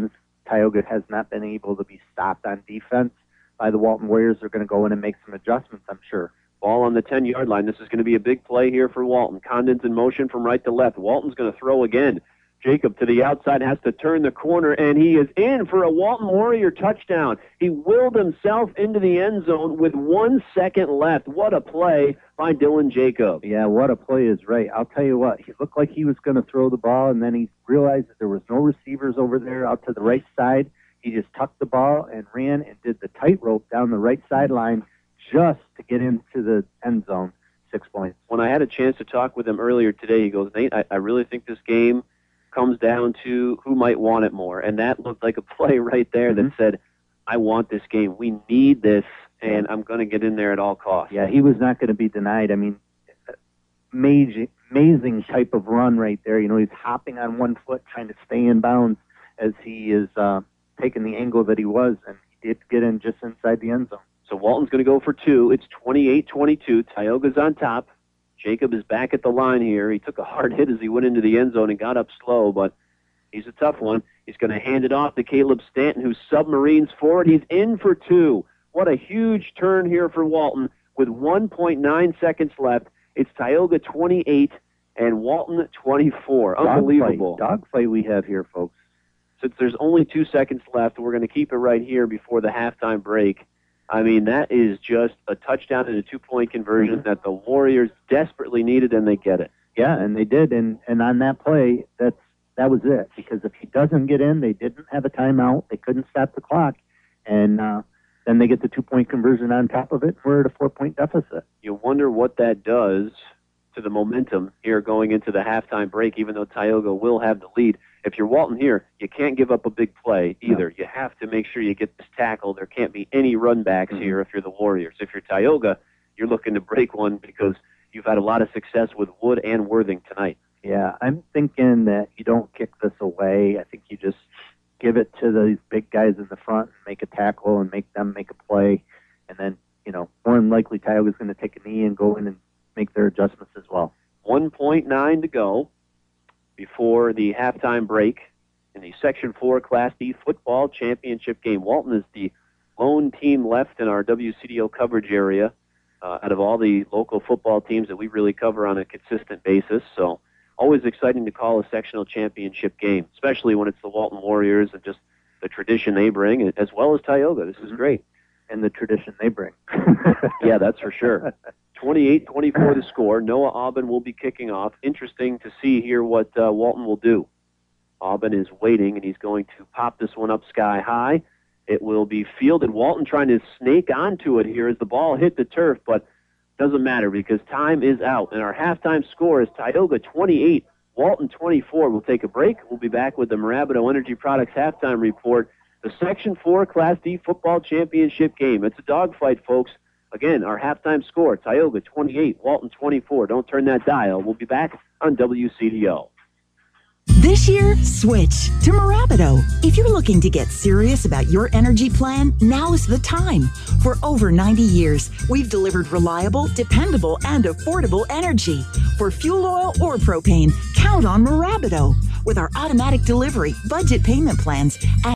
Tioga has not been able to be stopped on defense by the Walton Warriors. They're going to go in and make some adjustments, I'm sure. Ball on the ten-yard line. This is going to be a big play here for Walton. Condon's in motion from right to left. Walton's going to throw again. Jacob to the outside, has to turn the corner, and he is in for a Walton Warrior touchdown. He willed himself into the end zone with one second left. What a play by Dylan Jacob. Yeah, what a play is right. I'll tell you what, he looked like he was going to throw the ball, and then he realized that there was no receivers over there out to the right side. He just tucked the ball and ran and did the tightrope down the right sideline just to get into the end zone. Six points. When I had a chance to talk with him earlier today, he goes, Nate, I, I really think this game comes down to who might want it more. And that looked like a play right there mm-hmm. that said, I want this game. We need this, and I'm going to get in there at all costs. Yeah, he was not going to be denied. I mean, amazing, amazing type of run right there. You know, he's hopping on one foot, trying to stay in bounds as he is uh, taking the angle that he was, and he did get in just inside the end zone. So Walton's going to go for two. It's twenty-eight twenty-two. Tioga's on top. Jacob is back at the line here. He took a hard hit as he went into the end zone and got up slow, but he's a tough one. He's going to hand it off to Caleb Stanton, who submarines forward. He's in for two. What a huge turn here for Walton with one point nine seconds left. It's Tioga twenty-eight and Walton twenty-four. Unbelievable. Dogfight, dogfight we have here, folks. Since there's only two seconds left, we're going to keep it right here before the halftime break. I mean, that is just a touchdown and a two-point conversion mm-hmm. that the Warriors desperately needed, and they get it. Yeah, and they did, and, and on that play, that's that was it. Because if he doesn't get in, they didn't have a timeout. They couldn't stop the clock, and uh, then they get the two-point conversion on top of it. We're at a four-point deficit. You wonder what that does to the momentum here going into the halftime break, even though Tioga will have the lead. If you're Walton here, you can't give up a big play either. No. You have to make sure you get this tackle. There can't be any run backs mm-hmm. here if you're the Warriors. If you're Tioga, you're looking to break one because you've had a lot of success with Wood and Worthing tonight. Yeah, I'm thinking that you don't kick this away. I think you just give it to these big guys in the front and make a tackle and make them make a play. And then, you know, more than likely Tioga's going to take a knee and go in and make their adjustments as well. one point nine to go before the halftime break in the Section four Class D football championship game. Walton is the lone team left in our W C D O coverage area uh, out of all the local football teams that we really cover on a consistent basis. So always exciting to call a sectional championship game, especially when it's the Walton Warriors and just the tradition they bring, as well as Tioga. This is great. And the tradition they bring. Yeah, that's for sure. twenty-eight twenty-four the score. Noah Aubin will be kicking off. Interesting to see here what uh, Walton will do. Aubin is waiting, and he's going to pop this one up sky high. It will be fielded. Walton trying to snake onto it here as the ball hit the turf, but doesn't matter because time is out. And our halftime score is Tioga twenty-eight, Walton twenty-four. We'll take a break. We'll be back with the Mirabito Energy Products halftime report. The Section four Class D football championship game. It's a dogfight, folks. Again, our halftime score, Tioga twenty-eight, Walton twenty-four. Don't turn that dial. We'll be back on W C D O. This year, switch to Mirabito. If you're looking to get serious about your energy plan, now is the time. For over ninety years, we've delivered reliable, dependable, and affordable energy. For fuel oil or propane, count on Mirabito. With our automatic delivery, budget payment plans, and